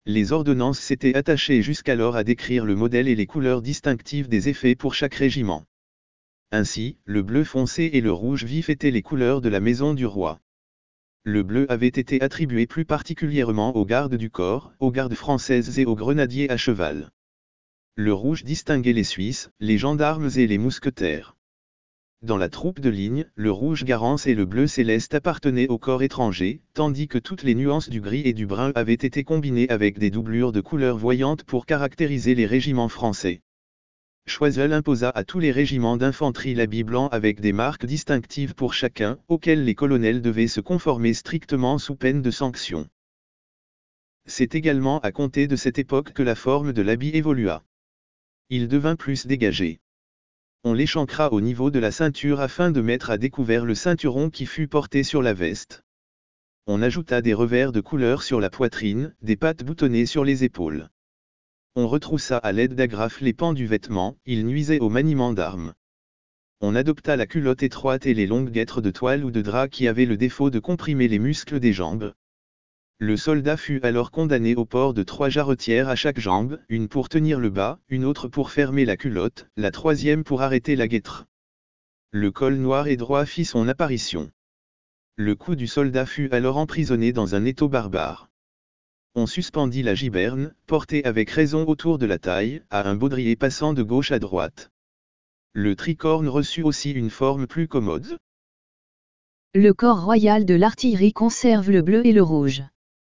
Les ordonnances s'étaient attachées jusqu'alors à décrire le modèle et les couleurs distinctives des effets pour chaque régiment. Ainsi, le bleu foncé et le rouge vif étaient les couleurs de la maison du roi. Le bleu avait été attribué plus particulièrement aux gardes du corps, aux gardes françaises et aux grenadiers à cheval. Le rouge distinguait les Suisses, les gendarmes et les mousquetaires. Dans la troupe de ligne, le rouge garance et le bleu céleste appartenaient au corps étranger, tandis que toutes les nuances du gris et du brun avaient été combinées avec des doublures de couleurs voyantes pour caractériser les régiments français. Choiseul imposa à tous les régiments d'infanterie l'habit blanc avec des marques distinctives pour chacun, auxquelles les colonels devaient se conformer strictement sous peine de sanction. C'est également à compter de cette époque que la forme de l'habit évolua. Il devint plus dégagé. On l'échancra au niveau de la ceinture afin de mettre à découvert le ceinturon qui fut porté sur la veste. On ajouta des revers de couleur sur la poitrine, des pattes boutonnées sur les épaules. On retroussa à l'aide d'agrafes les pans du vêtement, il nuisait au maniement d'armes. On adopta la culotte étroite et les longues guêtres de toile ou de drap qui avaient le défaut de comprimer les muscles des jambes. Le soldat fut alors condamné au port de trois jarretières à chaque jambe, une pour tenir le bas, une autre pour fermer la culotte, la troisième pour arrêter la guêtre. Le col noir et droit fit son apparition. Le cou du soldat fut alors emprisonné dans un étau barbare. On suspendit la giberne, portée avec raison autour de la taille, à un baudrier passant de gauche à droite. Le tricorne reçut aussi une forme plus commode. Le corps royal de l'artillerie conserve le bleu et le rouge.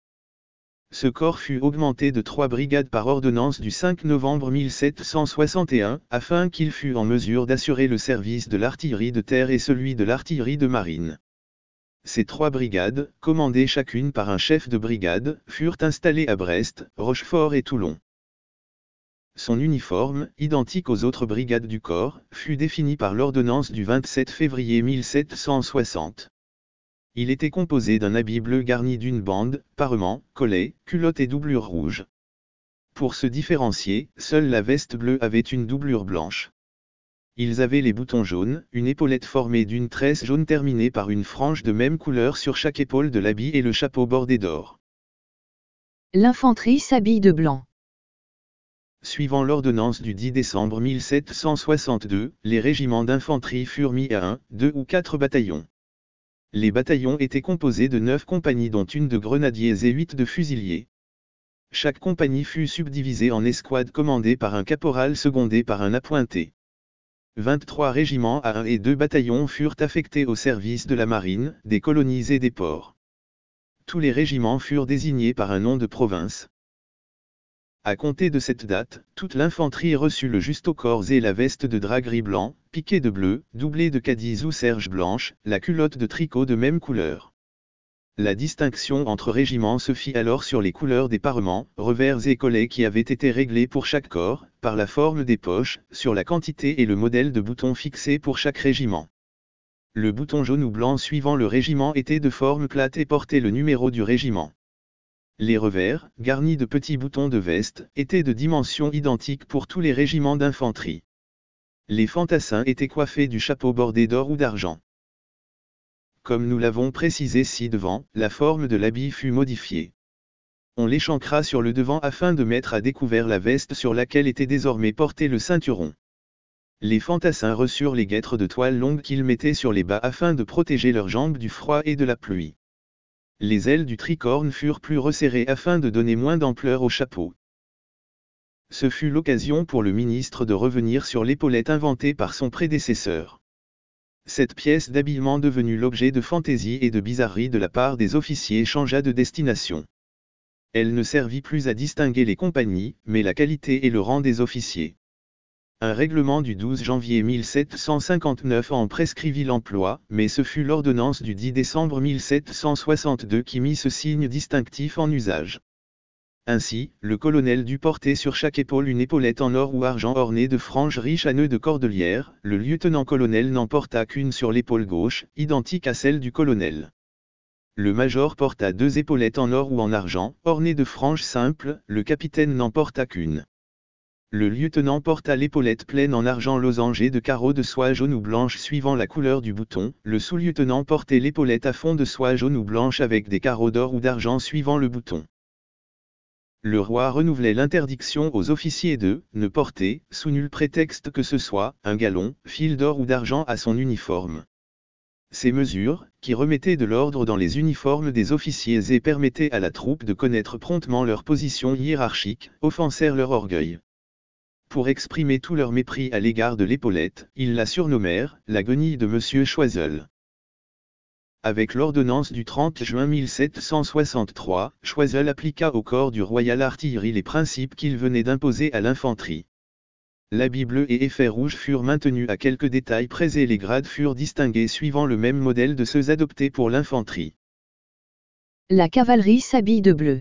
Ce corps fut augmenté de trois brigades par ordonnance du cinq novembre mille sept cent soixante et un, afin qu'il fût en mesure d'assurer le service de l'artillerie de terre et celui de l'artillerie de marine. Ces trois brigades, commandées chacune par un chef de brigade, furent installées à Brest, Rochefort et Toulon. Son uniforme, identique aux autres brigades du corps, fut défini par l'ordonnance du vingt-sept février mille sept cent soixante. Il était composé d'un habit bleu garni d'une bande, parement, collet, culotte et doublure rouge. Pour se différencier, seule la veste bleue avait une doublure blanche. Ils avaient les boutons jaunes, une épaulette formée d'une tresse jaune terminée par une frange de même couleur sur chaque épaule de l'habit et le chapeau bordé d'or. L'infanterie s'habille de blanc. Suivant l'ordonnance du dix décembre mille sept cent soixante-deux, les régiments d'infanterie furent mis à un, deux ou quatre bataillons. Les bataillons étaient composés de neuf compagnies dont une de grenadiers et huit de fusiliers. Chaque compagnie fut subdivisée en escouades commandées par un caporal secondé par un appointé. vingt-trois régiments à un et deux bataillons furent affectés au service de la marine, des colonies et des ports. Tous les régiments furent désignés par un nom de province. À compter de cette date, toute l'infanterie reçut le justo-corps et la veste de drap gris blanc, piquée de bleu, doublée de cadize ou serge blanche, la culotte de tricot de même couleur. La distinction entre régiments se fit alors sur les couleurs des parements, revers et collets qui avaient été réglés pour chaque corps, par la forme des poches, sur la quantité et le modèle de boutons fixés pour chaque régiment. Le bouton jaune ou blanc suivant le régiment était de forme plate et portait le numéro du régiment. Les revers, garnis de petits boutons de veste, étaient de dimensions identiques pour tous les régiments d'infanterie. Les fantassins étaient coiffés du chapeau bordé d'or ou d'argent. Comme nous l'avons précisé ci-devant, la forme de l'habit fut modifiée. On l'échancra sur le devant afin de mettre à découvert la veste sur laquelle était désormais porté le ceinturon. Les fantassins reçurent les guêtres de toile longue qu'ils mettaient sur les bas afin de protéger leurs jambes du froid et de la pluie. Les ailes du tricorne furent plus resserrées afin de donner moins d'ampleur au chapeau. Ce fut l'occasion pour le ministre de revenir sur l'épaulette inventée par son prédécesseur. Cette pièce d'habillement devenue l'objet de fantaisie et de bizarrerie de la part des officiers changea de destination. Elle ne servit plus à distinguer les compagnies, mais la qualité et le rang des officiers. Un règlement du douze janvier mille sept cent cinquante-neuf en prescrivit l'emploi, mais ce fut l'ordonnance du dix décembre mille sept cent soixante-deux qui mit ce signe distinctif en usage. Ainsi, le colonel dut porter sur chaque épaule une épaulette en or ou argent ornée de franges riches à nœuds de cordelière, le lieutenant-colonel n'en porta qu'une sur l'épaule gauche, identique à celle du colonel. Le major porta deux épaulettes en or ou en argent, ornées de franges simples, le capitaine n'en porta qu'une. Le lieutenant porta l'épaulette pleine en argent losangé de carreaux de soie jaune ou blanche suivant la couleur du bouton, le sous-lieutenant portait l'épaulette à fond de soie jaune ou blanche avec des carreaux d'or ou d'argent suivant le bouton. Le roi renouvelait l'interdiction aux officiers de ne porter, sous nul prétexte que ce soit, un galon, fil d'or ou d'argent à son uniforme. Ces mesures, qui remettaient de l'ordre dans les uniformes des officiers et permettaient à la troupe de connaître promptement leur position hiérarchique, offensèrent leur orgueil. Pour exprimer tout leur mépris à l'égard de l'épaulette, ils la surnommèrent « la guenille de Monsieur Choiseul ». Avec l'ordonnance du trente juin mille sept cent soixante-trois, Choiseul appliqua au corps du Royal Artillery les principes qu'il venait d'imposer à l'infanterie. L'habit bleu et effets rouges furent maintenus à quelques détails près et les grades furent distingués suivant le même modèle de ceux adoptés pour l'infanterie. La cavalerie s'habille de bleu.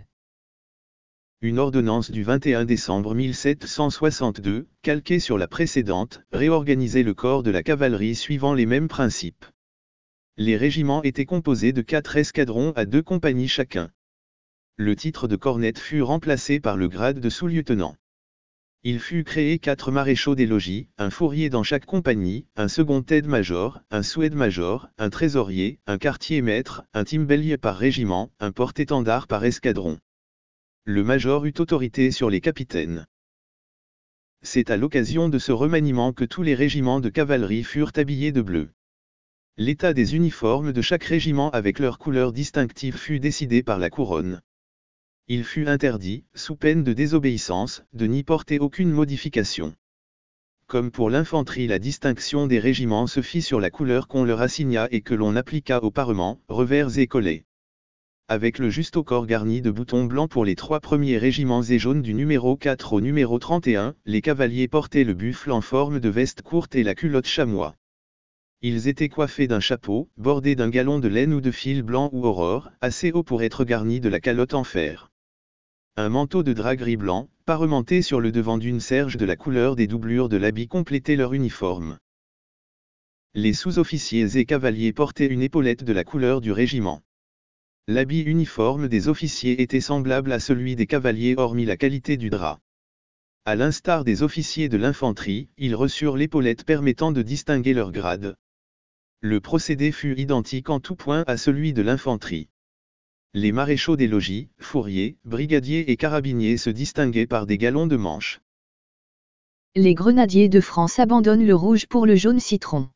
Une ordonnance du vingt et un décembre mille sept cent soixante-deux, calquée sur la précédente, réorganisait le corps de la cavalerie suivant les mêmes principes. Les régiments étaient composés de quatre escadrons à deux compagnies chacun. Le titre de cornette fut remplacé par le grade de sous-lieutenant. Il fut créé quatre maréchaux des logis, un fourrier dans chaque compagnie, un second aide-major, un sous-aide-major, un trésorier, un quartier-maître, un timbelier par régiment, un porte-étendard par escadron. Le major eut autorité sur les capitaines. C'est à l'occasion de ce remaniement que tous les régiments de cavalerie furent habillés de bleu. L'état des uniformes de chaque régiment avec leurs couleurs distinctives fut décidé par la couronne. Il fut interdit, sous peine de désobéissance, de n'y porter aucune modification. Comme pour l'infanterie, la distinction des régiments se fit sur la couleur qu'on leur assigna et que l'on appliqua au parement, revers et collets. Avec le juste au corps garni de boutons blancs pour les trois premiers régiments et jaunes du numéro quatre au numéro trente et un, les cavaliers portaient le buffle en forme de veste courte et la culotte chamois. Ils étaient coiffés d'un chapeau, bordé d'un galon de laine ou de fil blanc ou aurore, assez haut pour être garni de la calotte en fer. Un manteau de drap gris blanc, parementé sur le devant d'une serge de la couleur des doublures de l'habit complétait leur uniforme. Les sous-officiers et cavaliers portaient une épaulette de la couleur du régiment. L'habit uniforme des officiers était semblable à celui des cavaliers hormis la qualité du drap. À l'instar des officiers de l'infanterie, ils reçurent l'épaulette permettant de distinguer leur grade. Le procédé fut identique en tout point à celui de l'infanterie. Les maréchaux des logis, fourriers, brigadiers et carabiniers se distinguaient par des galons de manche. Les grenadiers de France abandonnent le rouge pour le jaune citron.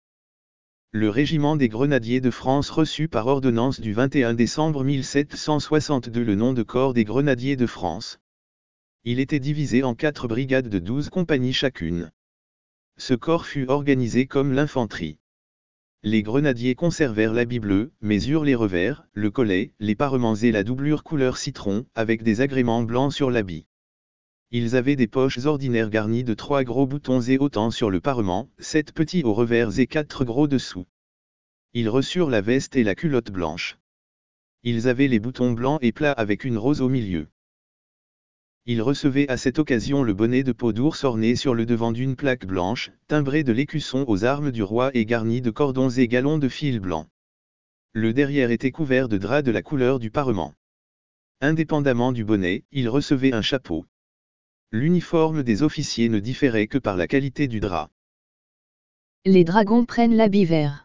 Le régiment des grenadiers de France reçut par ordonnance du vingt et un décembre mille sept cent soixante-deux le nom de corps des grenadiers de France. Il était divisé en quatre brigades de douze compagnies chacune. Ce corps fut organisé comme l'infanterie. Les grenadiers conservèrent l'habit bleu, mais eurent les revers, le collet, les parements et la doublure couleur citron, avec des agréments blancs sur l'habit. Ils avaient des poches ordinaires garnies de trois gros boutons et autant sur le parement, sept petits aux revers et quatre gros dessous. Ils reçurent la veste et la culotte blanche. Ils avaient les boutons blancs et plats avec une rose au milieu. Ils recevaient à cette occasion le bonnet de peau d'ours orné sur le devant d'une plaque blanche, timbré de l'écusson aux armes du roi et garni de cordons et galons de fil blanc. Le derrière était couvert de drap de la couleur du parement. Indépendamment du bonnet, ils recevaient un chapeau. L'uniforme des officiers ne différait que par la qualité du drap. Les dragons prennent l'habit vert.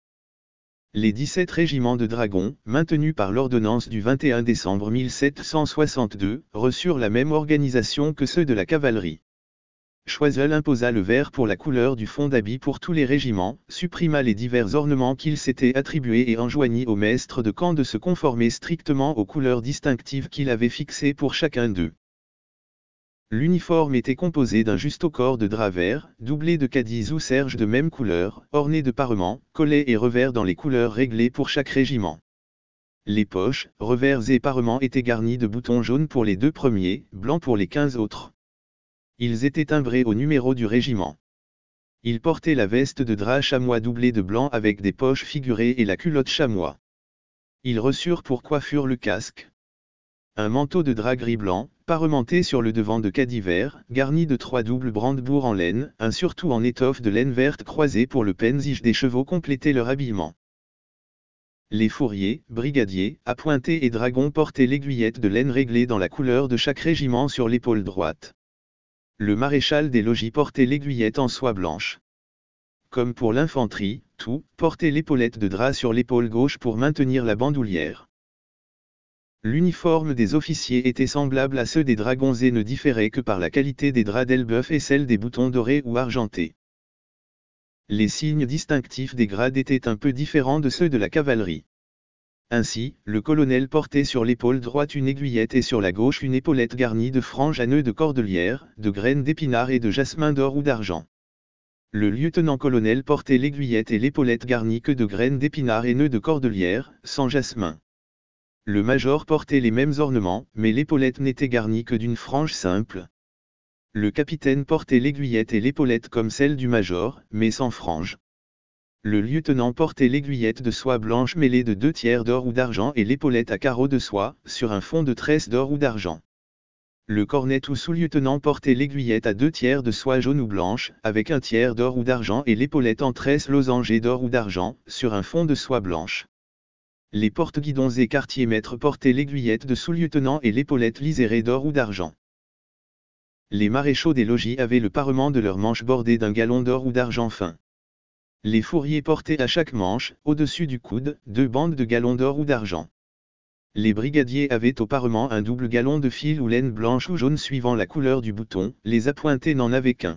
Les dix-sept régiments de dragons, maintenus par l'ordonnance du vingt et un décembre mille sept cent soixante-deux, reçurent la même organisation que ceux de la cavalerie. Choiseul imposa le vert pour la couleur du fond d'habit pour tous les régiments, supprima les divers ornements qu'il s'était attribués et enjoignit aux maîtres de camp de se conformer strictement aux couleurs distinctives qu'il avait fixées pour chacun d'eux. L'uniforme était composé d'un juste-au-corps de drap vert, doublé de cadis ou serges de même couleur, orné de parements, collets et revers dans les couleurs réglées pour chaque régiment. Les poches, revers et parements étaient garnis de boutons jaunes pour les deux premiers, blancs pour les quinze autres. Ils étaient timbrés au numéro du régiment. Ils portaient la veste de drap chamois doublée de blanc avec des poches figurées et la culotte chamois. Ils reçurent pour coiffure le casque. Un manteau de drap gris-blanc, parementé sur le devant de cadis vert, garni de trois doubles brandebourgs en laine, un surtout en étoffe de laine verte croisée pour le penzige des chevaux complétaient leur habillement. Les fourriers, brigadiers, appointés et dragons portaient l'aiguillette de laine réglée dans la couleur de chaque régiment sur l'épaule droite. Le maréchal des logis portait l'aiguillette en soie blanche. Comme pour l'infanterie, tout portait l'épaulette de drap sur l'épaule gauche pour maintenir la bandoulière. L'uniforme des officiers était semblable à ceux des dragons et ne différait que par la qualité des draps d'Elbeuf et celle des boutons dorés ou argentés. Les signes distinctifs des grades étaient un peu différents de ceux de la cavalerie. Ainsi, le colonel portait sur l'épaule droite une aiguillette et sur la gauche une épaulette garnie de franges à nœuds de cordelière, de graines d'épinard et de jasmin d'or ou d'argent. Le lieutenant-colonel portait l'aiguillette et l'épaulette garnie que de graines d'épinard et nœuds de cordelière, sans jasmin. Le major portait les mêmes ornements, mais l'épaulette n'était garnie que d'une frange simple. Le capitaine portait l'aiguillette et l'épaulette comme celle du major, mais sans frange. Le lieutenant portait l'aiguillette de soie blanche mêlée de deux tiers d'or ou d'argent et l'épaulette à carreaux de soie, sur un fond de tresse d'or ou d'argent. Le cornet ou sous-lieutenant portait l'aiguillette à deux tiers de soie jaune ou blanche, avec un tiers d'or ou d'argent et l'épaulette en tresse losangée d'or ou d'argent, sur un fond de soie blanche. Les porte-guidons et quartiers-maîtres portaient l'aiguillette de sous-lieutenant et l'épaulette lisérée d'or ou d'argent. Les maréchaux des logis avaient le parement de leur manche bordé d'un galon d'or ou d'argent fin. Les fourriers portaient à chaque manche, au-dessus du coude, deux bandes de galons d'or ou d'argent. Les brigadiers avaient au parement un double galon de fil ou laine blanche ou jaune suivant la couleur du bouton, les appointés n'en avaient qu'un.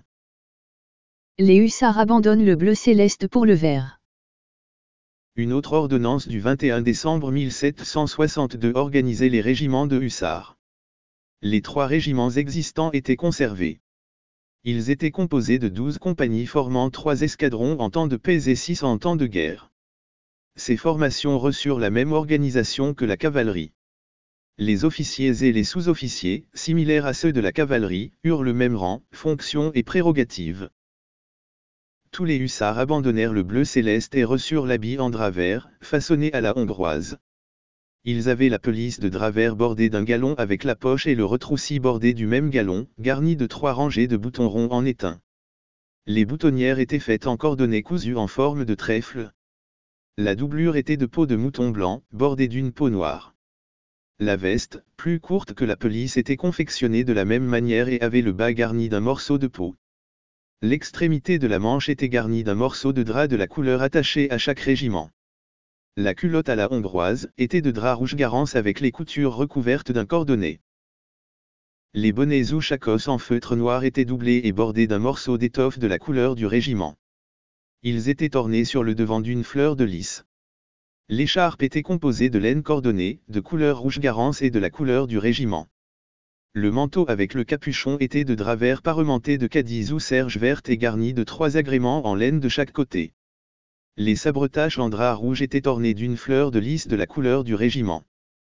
Les hussards abandonnent le bleu céleste pour le vert. Une autre ordonnance du vingt et un décembre mille sept cent soixante-deux organisait les régiments de hussards. Les trois régiments existants étaient conservés. Ils étaient composés de douze compagnies formant trois escadrons en temps de paix et six en temps de guerre. Ces formations reçurent la même organisation que la cavalerie. Les officiers et les sous-officiers, similaires à ceux de la cavalerie, eurent le même rang, fonction et prérogatives. Tous les hussards abandonnèrent le bleu céleste et reçurent l'habit en drap vert, façonné à la hongroise. Ils avaient la pelisse de drap vert bordée d'un galon avec la poche et le retroussi bordé du même galon, garni de trois rangées de boutons ronds en étain. Les boutonnières étaient faites en cordonnets cousus en forme de trèfle. La doublure était de peau de mouton blanc, bordée d'une peau noire. La veste, plus courte que la pelisse, était confectionnée de la même manière et avait le bas garni d'un morceau de peau. L'extrémité de la manche était garnie d'un morceau de drap de la couleur attachée à chaque régiment. La culotte à la hongroise était de drap rouge garance avec les coutures recouvertes d'un cordonnet. Les bonnets ou chacos en feutre noir étaient doublés et bordés d'un morceau d'étoffe de la couleur du régiment. Ils étaient ornés sur le devant d'une fleur de lys. L'écharpe était composée de laine cordonnée, de couleur rouge garance et de la couleur du régiment. Le manteau avec le capuchon était de drap vert parementé de cadiz ou serge verte et garni de trois agréments en laine de chaque côté. Les sabretaches en drap rouge étaient ornées d'une fleur de lys de la couleur du régiment.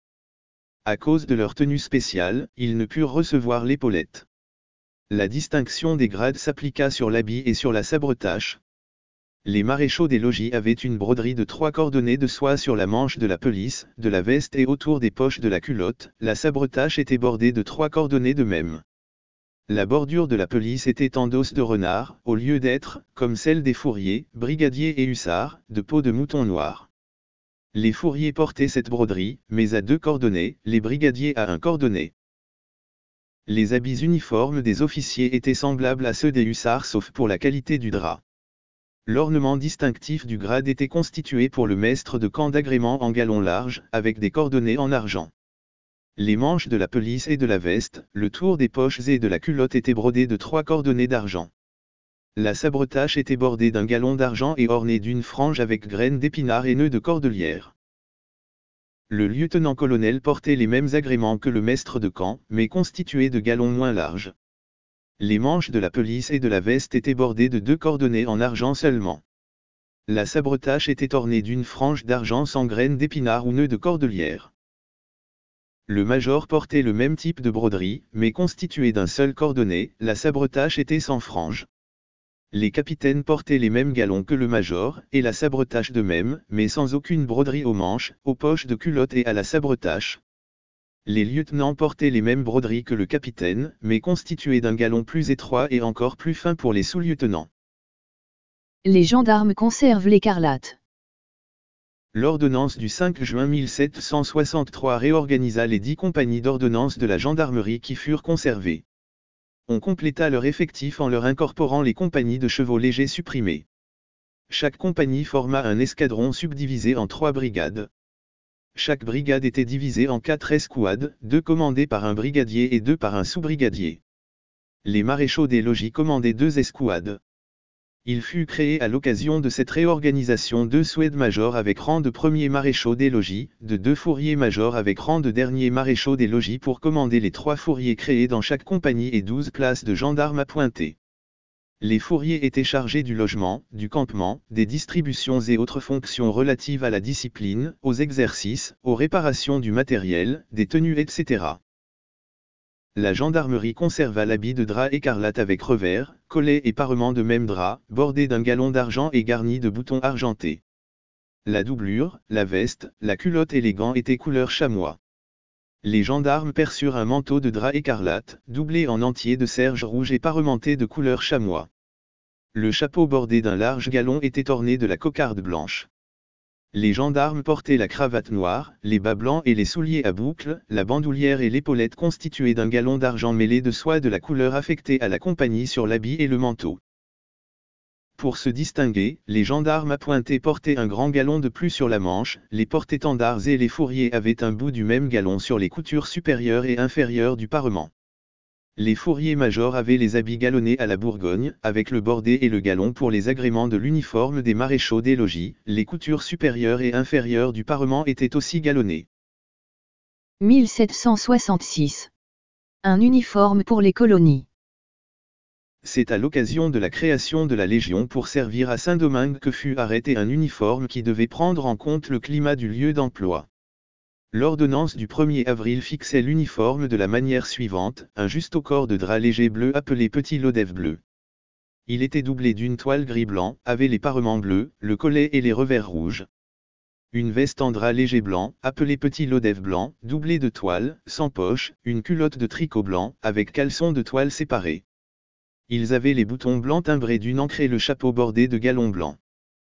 À cause de leur tenue spéciale, ils ne purent recevoir l'épaulette. La distinction des grades s'appliqua sur l'habit et sur la sabretache. Les maréchaux des logis avaient une broderie de trois cordonnets de soie sur la manche de la pelisse, de la veste et autour des poches de la culotte. La sabretache était bordée de trois cordonnets de même. La bordure de la pelisse était en os de renard, au lieu d'être, comme celle des fourriers, brigadiers et hussards, de peau de mouton noir. Les fourriers portaient cette broderie, mais à deux cordonnets, les brigadiers à un cordonnet. Les habits uniformes des officiers étaient semblables à ceux des hussards sauf pour la qualité du drap. L'ornement distinctif du grade était constitué pour le maître de camp d'agrément en galon large, avec des cordonnets en argent. Les manches de la pelisse et de la veste, le tour des poches et de la culotte étaient brodés de trois cordonnets d'argent. La sabretache était bordée d'un galon d'argent et ornée d'une frange avec graines d'épinard et nœuds de cordelière. Le lieutenant-colonel portait les mêmes agréments que le maître de camp, mais constitués de galons moins larges. Les manches de la pelisse et de la veste étaient bordées de deux cordonnets en argent seulement. La sabretache était ornée d'une frange d'argent sans graines d'épinard ou nœuds de cordelière. Le major portait le même type de broderie, mais constituée d'un seul cordonnet, la sabretache était sans frange. Les capitaines portaient les mêmes galons que le major, et la sabretache de même, mais sans aucune broderie aux manches, aux poches de culotte et à la sabretache. Les lieutenants portaient les mêmes broderies que le capitaine, mais constituées d'un galon plus étroit et encore plus fin pour les sous-lieutenants. Les gendarmes conservent l'écarlate. L'ordonnance du cinq juin mille sept cent soixante-trois réorganisa les dix compagnies d'ordonnance de la gendarmerie qui furent conservées. On compléta leur effectif en leur incorporant les compagnies de chevaux légers supprimées. Chaque compagnie forma un escadron subdivisé en trois brigades. Chaque brigade était divisée en quatre escouades, deux commandées par un brigadier et deux par un sous-brigadier. Les maréchaux des logis commandaient deux escouades. Il fut créé à l'occasion de cette réorganisation deux Suède-majors avec rang de premier maréchaux des logis, de deux fourriers-majors avec rang de dernier maréchaux des logis pour commander les trois fourriers créés dans chaque compagnie et douze places de gendarmes appointés. Les fourriers étaient chargés du logement, du campement, des distributions et autres fonctions relatives à la discipline, aux exercices, aux réparations du matériel, des tenues et cetera. La gendarmerie conserva l'habit de drap écarlate avec revers, collet et parement de même drap, bordé d'un galon d'argent et garni de boutons argentés. La doublure, la veste, la culotte et les gants étaient couleur chamois. Les gendarmes perçurent un manteau de drap écarlate, doublé en entier de serge rouge et parementé de couleur chamois. Le chapeau bordé d'un large galon était orné de la cocarde blanche. Les gendarmes portaient la cravate noire, les bas blancs et les souliers à boucles, la bandoulière et l'épaulette constituées d'un galon d'argent mêlé de soie de la couleur affectée à la compagnie sur l'habit et le manteau. Pour se distinguer, les gendarmes appointés portaient un grand galon de plus sur la manche, les porte-étendards et les fourriers avaient un bout du même galon sur les coutures supérieures et inférieures du parement. Les fourriers-majors avaient les habits galonnés à la Bourgogne, avec le bordet et le galon pour les agréments de l'uniforme des maréchaux des logis, les coutures supérieures et inférieures du parement étaient aussi galonnées. mille sept cent soixante-six. Un uniforme pour les colonies. C'est à l'occasion de la création de la Légion pour servir à Saint-Domingue que fut arrêté un uniforme qui devait prendre en compte le climat du lieu d'emploi. L'ordonnance du premier avril fixait l'uniforme de la manière suivante, un juste-au-corps de drap léger bleu appelé petit lodève bleu. Il était doublé d'une toile gris-blanc, avait les parements bleus, le collet et les revers rouges. Une veste en drap léger blanc, appelée petit lodève blanc, doublée de toile, sans poche, une culotte de tricot blanc, avec caleçon de toile séparés. Ils avaient les boutons blancs timbrés d'une encre et le chapeau bordé de galons blancs.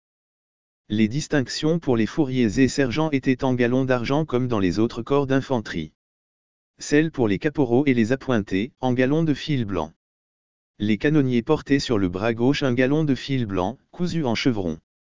Les distinctions pour les fourriers et sergents étaient en galons d'argent comme dans les autres corps d'infanterie. Celles pour les caporaux et les appointés, en galons de fil blanc. Les canonniers portaient sur le bras gauche un galon de fil blanc, cousu en chevron.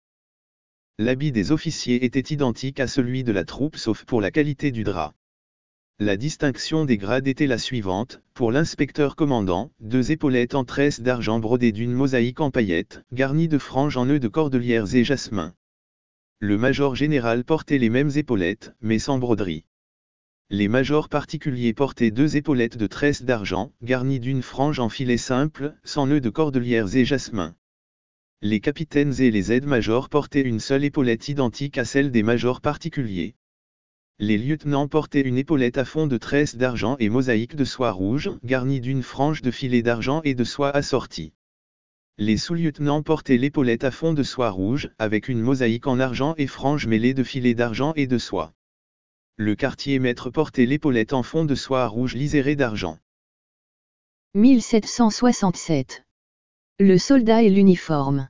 L'habit des officiers était identique à celui de la troupe sauf pour la qualité du drap. La distinction des grades était la suivante, pour l'inspecteur commandant, deux épaulettes en tresse d'argent brodées d'une mosaïque en paillettes, garnies de franges en nœuds de cordelières et jasmin. Le major général portait les mêmes épaulettes, mais sans broderie. Les majors particuliers portaient deux épaulettes de tresse d'argent, garnies d'une frange en filet simple, sans nœuds de cordelières et jasmin. Les capitaines et les aides-majors portaient une seule épaulette identique à celle des majors particuliers. Les lieutenants portaient une épaulette à fond de tresse d'argent et mosaïque de soie rouge, garnie d'une frange de filet d'argent et de soie assortie. Les sous-lieutenants portaient l'épaulette à fond de soie rouge, avec une mosaïque en argent et frange mêlée de filets d'argent et de soie. Le quartier-maître portait l'épaulette en fond de soie rouge lisérée d'argent. mille sept cent soixante-sept. Le soldat et l'uniforme.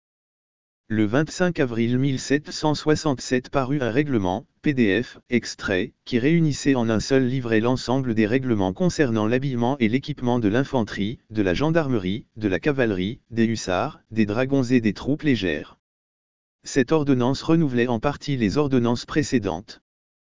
Le vingt-cinq avril mille sept cent soixante-sept parut un règlement, P D F, extrait, qui réunissait en un seul livret l'ensemble des règlements concernant l'habillement et l'équipement de l'infanterie, de la gendarmerie, de la cavalerie, des hussards, des dragons et des troupes légères. Cette ordonnance renouvelait en partie les ordonnances précédentes.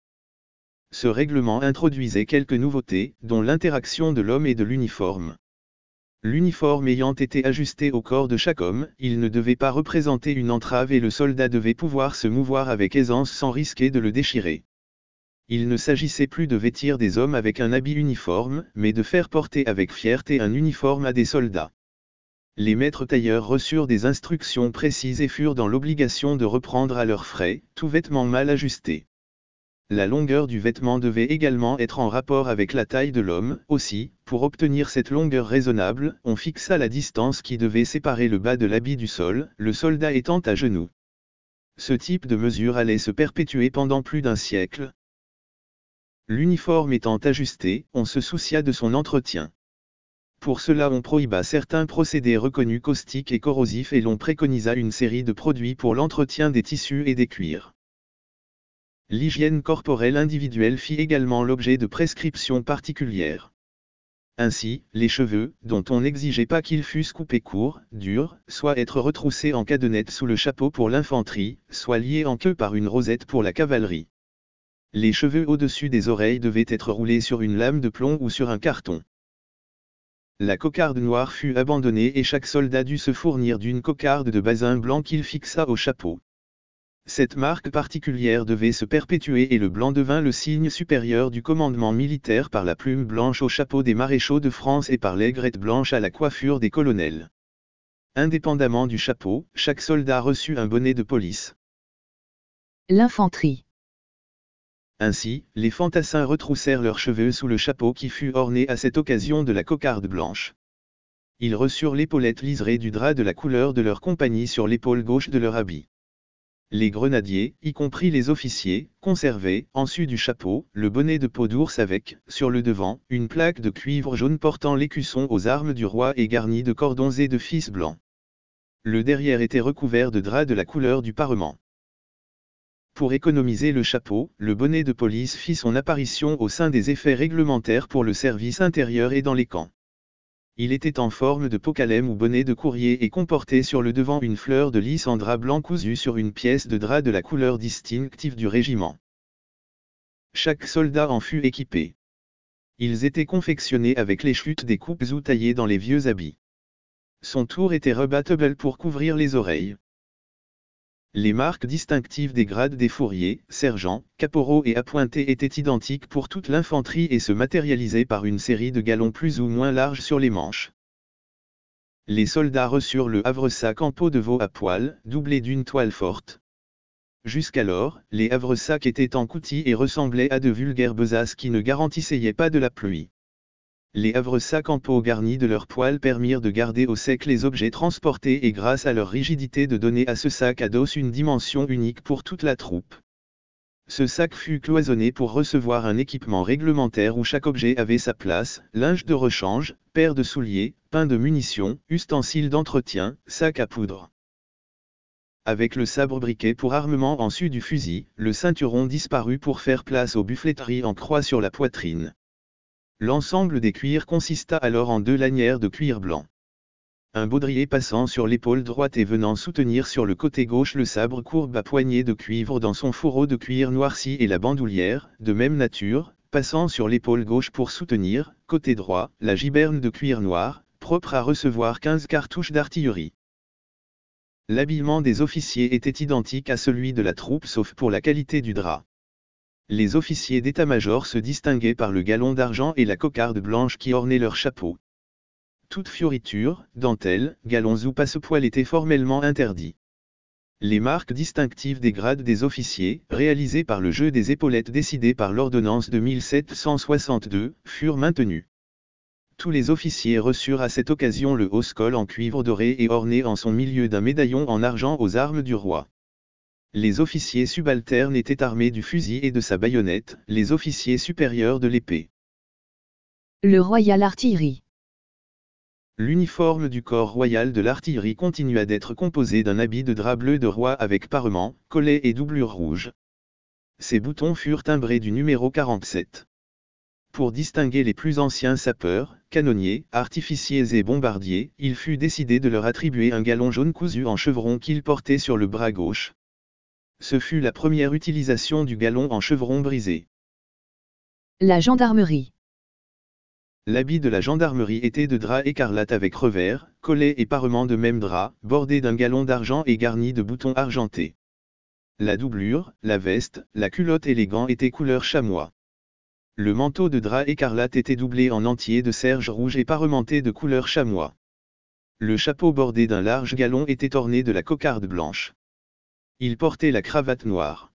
Ce règlement introduisait quelques nouveautés, dont l'interaction de l'homme et de l'uniforme. L'uniforme ayant été ajusté au corps de chaque homme, il ne devait pas représenter une entrave et le soldat devait pouvoir se mouvoir avec aisance sans risquer de le déchirer. Il ne s'agissait plus de vêtir des hommes avec un habit uniforme, mais de faire porter avec fierté un uniforme à des soldats. Les maîtres tailleurs reçurent des instructions précises et furent dans l'obligation de reprendre à leurs frais, tout vêtement mal ajusté. La longueur du vêtement devait également être en rapport avec la taille de l'homme. Aussi, pour obtenir cette longueur raisonnable, on fixa la distance qui devait séparer le bas de l'habit du sol, le soldat étant à genoux. Ce type de mesure allait se perpétuer pendant plus d'un siècle. L'uniforme étant ajusté, on se soucia de son entretien. Pour cela on prohiba certains procédés reconnus caustiques et corrosifs et l'on préconisa une série de produits pour l'entretien des tissus et des cuirs. L'hygiène corporelle individuelle fit également l'objet de prescriptions particulières. Ainsi, les cheveux, dont on n'exigeait pas qu'ils fussent coupés courts, durs, soit être retroussés en cadenettes sous le chapeau pour l'infanterie, soit liés en queue par une rosette pour la cavalerie. Les cheveux au-dessus des oreilles devaient être roulés sur une lame de plomb ou sur un carton. La cocarde noire fut abandonnée et chaque soldat dut se fournir d'une cocarde de basin blanc qu'il fixa au chapeau. Cette marque particulière devait se perpétuer et le blanc devint le signe supérieur du commandement militaire par la plume blanche au chapeau des maréchaux de France et par l'aigrette blanche à la coiffure des colonels. Indépendamment du chapeau, chaque soldat reçut un bonnet de police. L'infanterie. Ainsi, les fantassins retroussèrent leurs cheveux sous le chapeau qui fut orné à cette occasion de la cocarde blanche. Ils reçurent l'épaulette liserée du drap de la couleur de leur compagnie sur l'épaule gauche de leur habit. Les grenadiers, y compris les officiers, conservaient, en sus du chapeau, le bonnet de peau d'ours avec, sur le devant, une plaque de cuivre jaune portant l'écusson aux armes du roi et garni de cordons et de fils blancs. Le derrière était recouvert de drap de la couleur du parement. Pour économiser le chapeau, le bonnet de police fit son apparition au sein des effets réglementaires pour le service intérieur et dans les camps. Il était en forme de pot-calème ou bonnet de courrier et comportait sur le devant une fleur de lys en drap blanc cousu sur une pièce de drap de la couleur distinctive du régiment. Chaque soldat en fut équipé. Ils étaient confectionnés avec les chutes des coupes ou taillés dans les vieux habits. Son tour était rebattable pour couvrir les oreilles. Les marques distinctives des grades des fourriers, sergents, caporaux et appointés étaient identiques pour toute l'infanterie et se matérialisaient par une série de galons plus ou moins larges sur les manches. Les soldats reçurent le havresac en peau de veau à poil, doublé d'une toile forte. Jusqu'alors, les havresacs étaient en coutil et ressemblaient à de vulgaires besaces qui ne garantissaient pas de la pluie. Les havresacs en peau garnis de leurs poils permirent de garder au sec les objets transportés et grâce à leur rigidité de donner à ce sac à dos une dimension unique pour toute la troupe. Ce sac fut cloisonné pour recevoir un équipement réglementaire où chaque objet avait sa place, linge de rechange, paire de souliers, pain de munitions, ustensiles d'entretien, sac à poudre. Avec le sabre briquet pour armement en sus du fusil, le ceinturon disparut pour faire place aux buffleteries en croix sur la poitrine. L'ensemble des cuirs consista alors en deux lanières de cuir blanc. Un baudrier passant sur l'épaule droite et venant soutenir sur le côté gauche le sabre courbe à poignée de cuivre dans son fourreau de cuir noirci et la bandoulière, de même nature, passant sur l'épaule gauche pour soutenir, côté droit, la giberne de cuir noir, propre à recevoir quinze cartouches d'artillerie. L'habillement des officiers était identique à celui de la troupe sauf pour la qualité du drap. Les officiers d'état-major se distinguaient par le galon d'argent et la cocarde blanche qui ornaient leur chapeau. Toute fioriture, dentelle, galons ou passepoil étaient formellement interdits. Les marques distinctives des grades des officiers, réalisées par le jeu des épaulettes décidé par l'ordonnance de mille sept cent soixante-deux, furent maintenues. Tous les officiers reçurent à cette occasion le hausse-col en cuivre doré et orné en son milieu d'un médaillon en argent aux armes du roi. Les officiers subalternes étaient armés du fusil et de sa baïonnette, les officiers supérieurs de l'épée. Le Royal Artillery. L'uniforme du corps royal de l'artillerie continua d'être composé d'un habit de drap bleu de roi avec parement, collet et doublure rouge. Ses boutons furent timbrés du numéro quarante-sept. Pour distinguer les plus anciens sapeurs, canonniers, artificiers et bombardiers, il fut décidé de leur attribuer un galon jaune cousu en chevron qu'ils portaient sur le bras gauche. Ce fut la première utilisation du galon en chevron brisé. La gendarmerie. L'habit de la gendarmerie était de drap écarlate avec revers, collet et parement de même drap, bordé d'un galon d'argent et garni de boutons argentés. La doublure, la veste, la culotte et les gants étaient couleur chamois. Le manteau de drap écarlate était doublé en entier de serge rouge et parementé de couleur chamois. Le chapeau bordé d'un large galon était orné de la cocarde blanche. Il portait la cravate noire.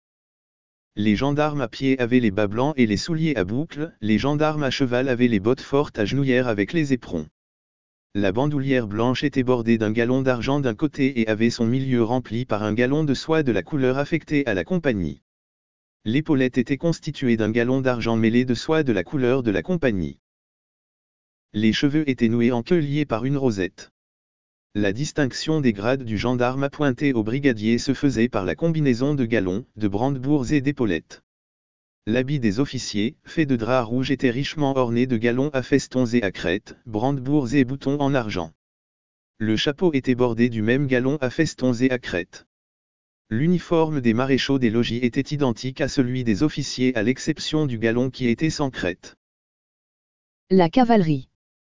Les gendarmes à pied avaient les bas blancs et les souliers à boucles, les gendarmes à cheval avaient les bottes fortes à genouillères avec les éperons. La bandoulière blanche était bordée d'un galon d'argent d'un côté et avait son milieu rempli par un galon de soie de la couleur affectée à la compagnie. L'épaulette était constituée d'un galon d'argent mêlé de soie de la couleur de la compagnie. Les cheveux étaient noués en queue liée par une rosette. La distinction des grades du gendarme appointé au brigadier se faisait par la combinaison de galons, de brandebourgs et d'épaulettes. L'habit des officiers, fait de drap rouge, était richement orné de galons à festons et à crêtes, brandebourgs et boutons en argent. Le chapeau était bordé du même galon à festons et à crêtes. L'uniforme des maréchaux des logis était identique à celui des officiers à l'exception du galon qui était sans crête. La cavalerie.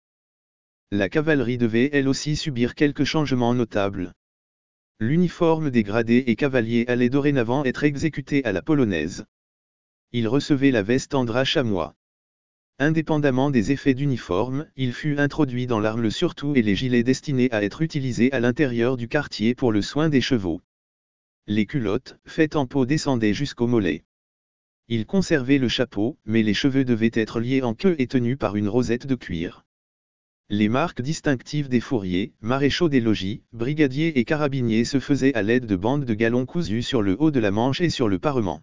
La cavalerie devait elle aussi subir quelques changements notables. L'uniforme des gradés et cavaliers allait dorénavant être exécuté à la polonaise. Il recevait la veste en drap chamois. Indépendamment des effets d'uniforme, il fut introduit dans l'arme le surtout et les gilets destinés à être utilisés à l'intérieur du quartier pour le soin des chevaux. Les culottes, faites en peau descendaient jusqu'aux mollets. Il conservait le chapeau, mais les cheveux devaient être liés en queue et tenus par une rosette de cuir. Les marques distinctives des fourriers, maréchaux des logis, brigadiers et carabiniers se faisaient à l'aide de bandes de galons cousus sur le haut de la manche et sur le parement.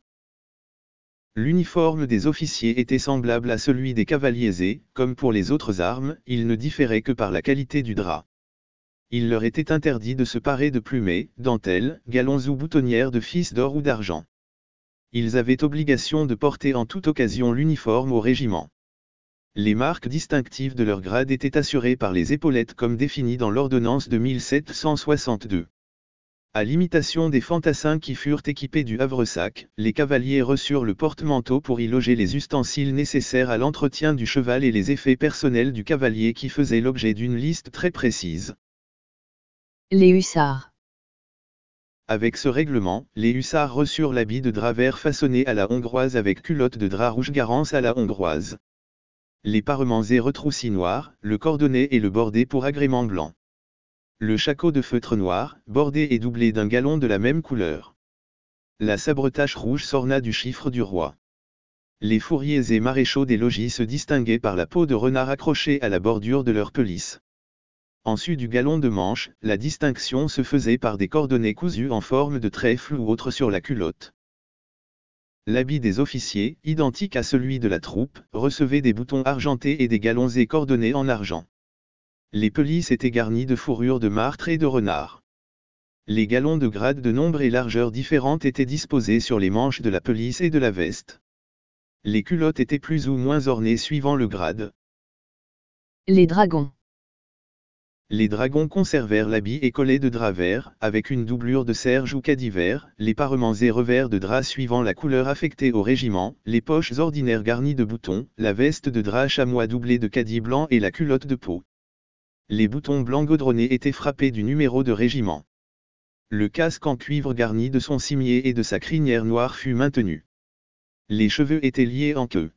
L'uniforme des officiers était semblable à celui des cavaliers et, comme pour les autres armes, il ne différait que par la qualité du drap. Il leur était interdit de se parer de plumets, dentelles, galons ou boutonnières de fils d'or ou d'argent. Ils avaient obligation de porter en toute occasion l'uniforme au régiment. Les marques distinctives de leur grade étaient assurées par les épaulettes comme définies dans l'ordonnance de mille sept cent soixante-deux. À l'imitation des fantassins qui furent équipés du havresac, les cavaliers reçurent le porte-manteau pour y loger les ustensiles nécessaires à l'entretien du cheval et les effets personnels du cavalier qui faisaient l'objet d'une liste très précise. Les hussards. Avec ce règlement, les hussards reçurent l'habit de drap vert façonné à la hongroise avec culotte de drap rouge garance à la hongroise. Les parements et retroussis noirs, le cordonnet et le bordé pour agrément blanc. Le shako de feutre noir, bordé et doublé d'un galon de la même couleur. La sabretache rouge s'orna du chiffre du roi. Les fourriers et maréchaux des logis se distinguaient par la peau de renard accrochée à la bordure de leur pelisse. En sus du galon de manche, la distinction se faisait par des cordonnets cousus en forme de trèfle ou autre sur la culotte. L'habit des officiers, identique à celui de la troupe, recevait des boutons argentés et des galons et cordonnets en argent. Les pelisses étaient garnies de fourrures de martre et de renard. Les galons de grade de nombre et largeur différentes étaient disposés sur les manches de la pelisse et de la veste. Les culottes étaient plus ou moins ornées suivant le grade. Les dragons. Les dragons conservèrent l'habit écolé de drap vert, avec une doublure de serge ou caddie vert, les parements et revers de drap suivant la couleur affectée au régiment, les poches ordinaires garnies de boutons, la veste de drap chamois doublée de caddie blanc et la culotte de peau. Les boutons blancs gaudronnés étaient frappés du numéro de régiment. Le casque en cuivre garni de son cimier et de sa crinière noire fut maintenu. Les cheveux étaient liés en queue.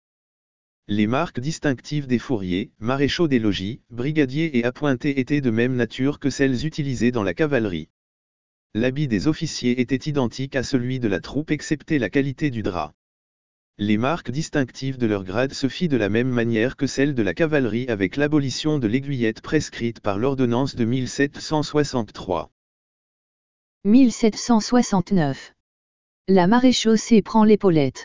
Les marques distinctives des fourriers, maréchaux des logis, brigadiers et appointés étaient de même nature que celles utilisées dans la cavalerie. L'habit des officiers était identique à celui de la troupe excepté la qualité du drap. Les marques distinctives de leur grade se fit de la même manière que celles de la cavalerie avec l'abolition de l'aiguillette prescrite par l'ordonnance de mille sept cent soixante-trois. mille sept cent soixante-neuf. La maréchaussée prend l'épaulette.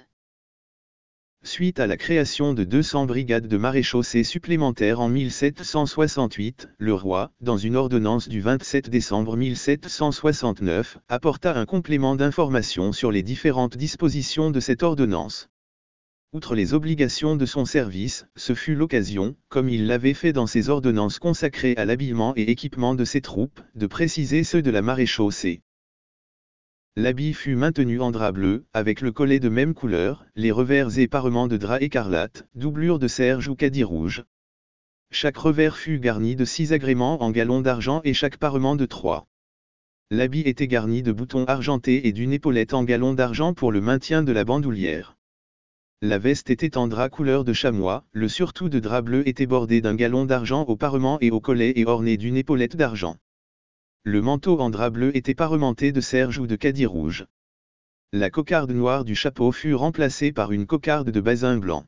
Suite à la création de deux cents brigades de maréchaussée supplémentaires en mille sept cent soixante-huit, le roi, dans une ordonnance du vingt-sept décembre mille sept cent soixante-neuf, apporta un complément d'information sur les différentes dispositions de cette ordonnance. Outre les obligations de son service, ce fut l'occasion, comme il l'avait fait dans ses ordonnances consacrées à l'habillement et équipement de ses troupes, de préciser ceux de la maréchaussée. L'habit fut maintenu en drap bleu, avec le collet de même couleur, les revers et parements de drap écarlate, doublure de serge ou caddie rouge. Chaque revers fut garni de six agréments en galons d'argent et chaque parement de trois. L'habit était garni de boutons argentés et d'une épaulette en galons d'argent pour le maintien de la bandoulière. La veste était en drap couleur de chamois, le surtout de drap bleu était bordé d'un galon d'argent au parement et au collet et orné d'une épaulette d'argent. Le manteau en drap bleu était parementé de serge ou de caddie rouge. La cocarde noire du chapeau fut remplacée par une cocarde de basin blanc.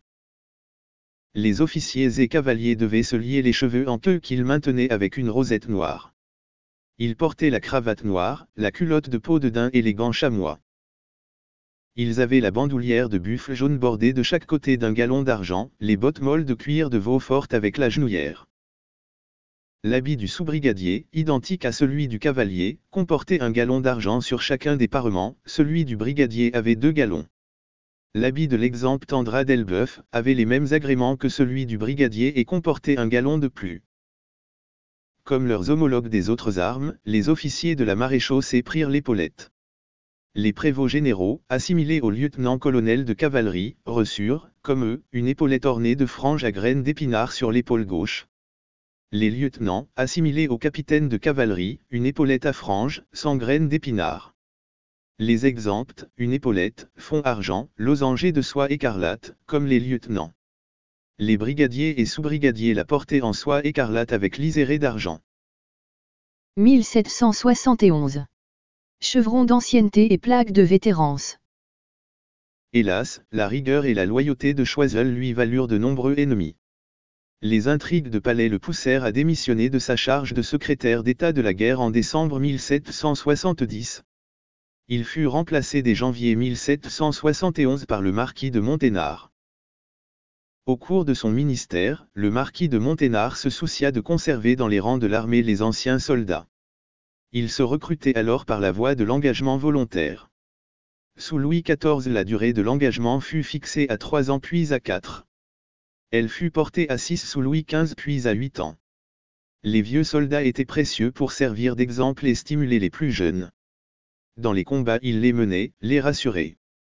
Les officiers et cavaliers devaient se lier les cheveux en queue qu'ils maintenaient avec une rosette noire. Ils portaient la cravate noire, la culotte de peau de daim et les gants chamois. Ils avaient la bandoulière de buffle jaune bordée de chaque côté d'un galon d'argent, les bottes molles de cuir de veau forte avec la genouillère. L'habit du sous-brigadier, identique à celui du cavalier, comportait un galon d'argent sur chacun des parements, celui du brigadier avait deux galons. L'habit de l'exempt en drap d'Elbeuf avait les mêmes agréments que celui du brigadier et comportait un galon de plus. Comme leurs homologues des autres armes, les officiers de la maréchaussée prirent l'épaulette. Les prévôts généraux, assimilés aux lieutenants-colonels de cavalerie, reçurent, comme eux, une épaulette ornée de franges à graines d'épinards sur l'épaule gauche. Les lieutenants, assimilés aux capitaines de cavalerie, une épaulette à franges, sans graines d'épinards. Les exempts, une épaulette, fond argent, losangée de soie écarlate, comme les lieutenants. Les brigadiers et sous-brigadiers la portaient en soie écarlate avec liséré d'argent. mille sept cent soixante et onze. Chevron d'ancienneté et plaque de vétérance. Hélas, la rigueur et la loyauté de Choiseul lui valurent de nombreux ennemis. Les intrigues de Palais le poussèrent à démissionner de sa charge de secrétaire d'État de la guerre en décembre mille sept cent soixante-dix. Il fut remplacé dès janvier mille sept cent soixante et onze par le marquis de Monténard. Au cours de son ministère, le marquis de Monténard se soucia de conserver dans les rangs de l'armée les anciens soldats. Il se recrutait alors par la voie de l'engagement volontaire. Sous Louis quatorze, la durée de l'engagement fut fixée à trois ans puis à quatre. Elle fut portée à six sous Louis quinze puis à huit ans. Les vieux soldats étaient précieux pour servir d'exemple et stimuler les plus jeunes. Dans les combats, il les menait, les rassurait.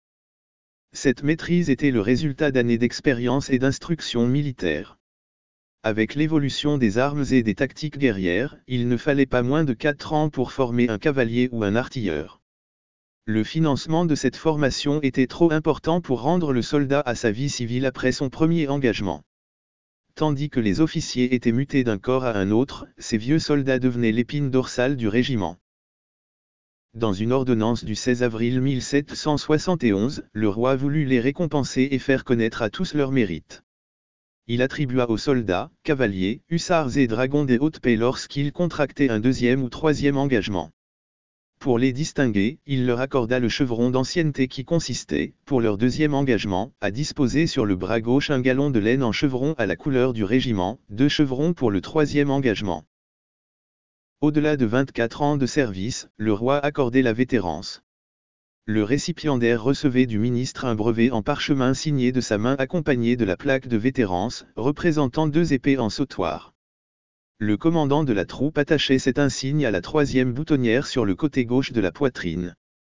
Cette maîtrise était le résultat d'années d'expérience et d'instruction militaire. Avec l'évolution des armes et des tactiques guerrières, il ne fallait pas moins de quatre ans pour former un cavalier ou un artilleur. Le financement de cette formation était trop important pour rendre le soldat à sa vie civile après son premier engagement. Tandis que les officiers étaient mutés d'un corps à un autre, ces vieux soldats devenaient l'épine dorsale du régiment. Dans une ordonnance du seize avril mille sept cent soixante et onze, le roi voulut les récompenser et faire connaître à tous leurs mérites. Il attribua aux soldats, cavaliers, hussards et dragons des hautes paix lorsqu'ils contractaient un deuxième ou troisième engagement. Pour les distinguer, il leur accorda le chevron d'ancienneté qui consistait, pour leur deuxième engagement, à disposer sur le bras gauche un galon de laine en chevron à la couleur du régiment, deux chevrons pour le troisième engagement. Au-delà de vingt-quatre ans de service, le roi accordait la vétérance. Le récipiendaire recevait du ministre un brevet en parchemin signé de sa main accompagné de la plaque de vétérance, représentant deux épées en sautoir. Le commandant de la troupe attachait cet insigne à la troisième boutonnière sur le côté gauche de la poitrine.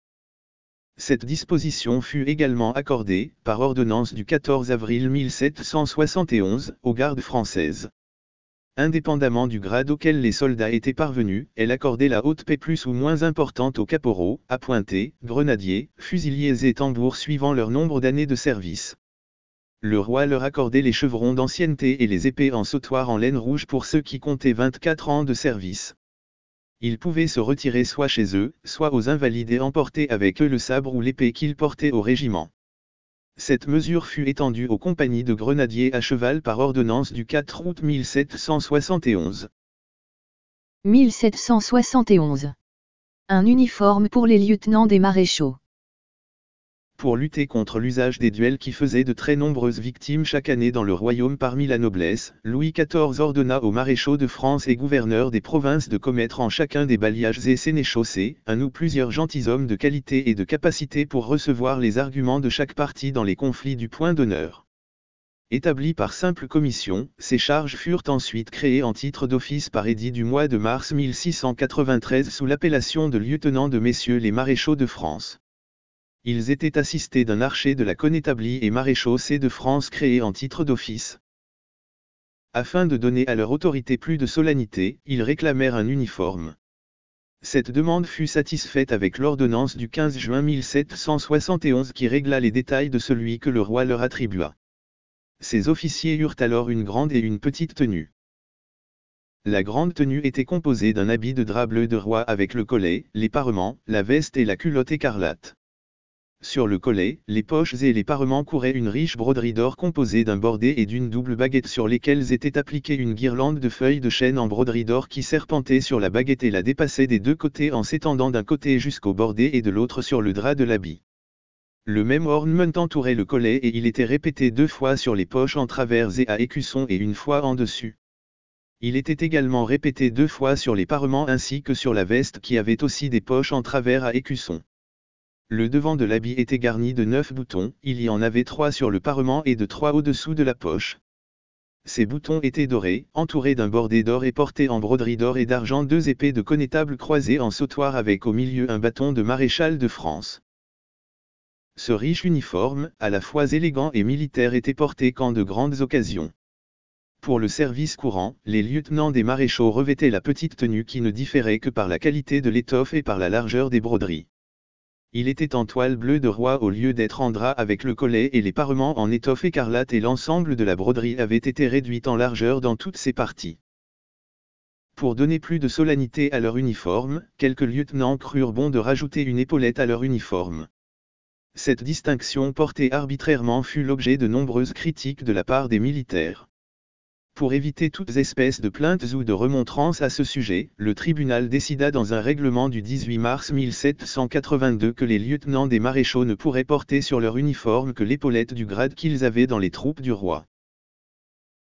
Cette disposition fut également accordée, par ordonnance du quatorze avril mille sept cent soixante et onze, aux gardes françaises. Indépendamment du grade auquel les soldats étaient parvenus, elle accordait la haute paix plus ou moins importante aux caporaux, appointés, grenadiers, fusiliers et tambours suivant leur nombre d'années de service. Le roi leur accordait les chevrons d'ancienneté et les épées en sautoir en laine rouge pour ceux qui comptaient vingt-quatre ans de service. Ils pouvaient se retirer soit chez eux, soit aux invalides et emporter avec eux le sabre ou l'épée qu'ils portaient au régiment. Cette mesure fut étendue aux compagnies de grenadiers à cheval par ordonnance du quatre août mille sept cent soixante et onze. mille sept cent soixante et onze. Un uniforme pour les lieutenants des maréchaux. Pour lutter contre l'usage des duels qui faisait de très nombreuses victimes chaque année dans le royaume parmi la noblesse, Louis quatorze ordonna aux maréchaux de France et gouverneurs des provinces de commettre en chacun des bailliages et sénéchaussées, un ou plusieurs gentilshommes de qualité et de capacité pour recevoir les arguments de chaque partie dans les conflits du point d'honneur. Établies par simple commission, ces charges furent ensuite créées en titre d'office par édit du mois de mars mille six cent quatre-vingt-treize sous l'appellation de lieutenant de messieurs les maréchaux de France. Ils étaient assistés d'un archer de la connétablie et maréchaussée de France créé en titre d'office. Afin de donner à leur autorité plus de solennité, ils réclamèrent un uniforme. Cette demande fut satisfaite avec l'ordonnance du quinze juin mille sept cent soixante et onze qui régla les détails de celui que le roi leur attribua. Ces officiers eurent alors une grande et une petite tenue. La grande tenue était composée d'un habit de drap bleu de roi avec le collet, les parements, la veste et la culotte écarlate. Sur le collet, les poches et les parements couraient une riche broderie d'or composée d'un bordet et d'une double baguette sur lesquelles était appliquée une guirlande de feuilles de chêne en broderie d'or qui serpentait sur la baguette et la dépassait des deux côtés en s'étendant d'un côté jusqu'au bordet et de l'autre sur le drap de l'habit. Le même ornement entourait le collet et il était répété deux fois sur les poches en travers et à écusson et une fois en dessus. Il était également répété deux fois sur les parements ainsi que sur la veste qui avait aussi des poches en travers à écusson. Le devant de l'habit était garni de neuf boutons, il y en avait trois sur le parement et de trois au-dessous de la poche. Ces boutons étaient dorés, entourés d'un bordé d'or et portés en broderie d'or et d'argent deux épées de connétable croisées en sautoir avec au milieu un bâton de maréchal de France. Ce riche uniforme, à la fois élégant et militaire, était porté qu'en de grandes occasions. Pour le service courant, les lieutenants des maréchaux revêtaient la petite tenue qui ne différait que par la qualité de l'étoffe et par la largeur des broderies. Il était en toile bleue de roi au lieu d'être en drap avec le collet et les parements en étoffe écarlate, et l'ensemble de la broderie avait été réduit en largeur dans toutes ses parties. Pour donner plus de solennité à leur uniforme, quelques lieutenants crurent bon de rajouter une épaulette à leur uniforme. Cette distinction portée arbitrairement fut l'objet de nombreuses critiques de la part des militaires. Pour éviter toutes espèces de plaintes ou de remontrances à ce sujet, le tribunal décida dans un règlement du dix-huit mars mille sept cent quatre-vingt-deux que les lieutenants des maréchaux ne pourraient porter sur leur uniforme que l'épaulette du grade qu'ils avaient dans les troupes du roi.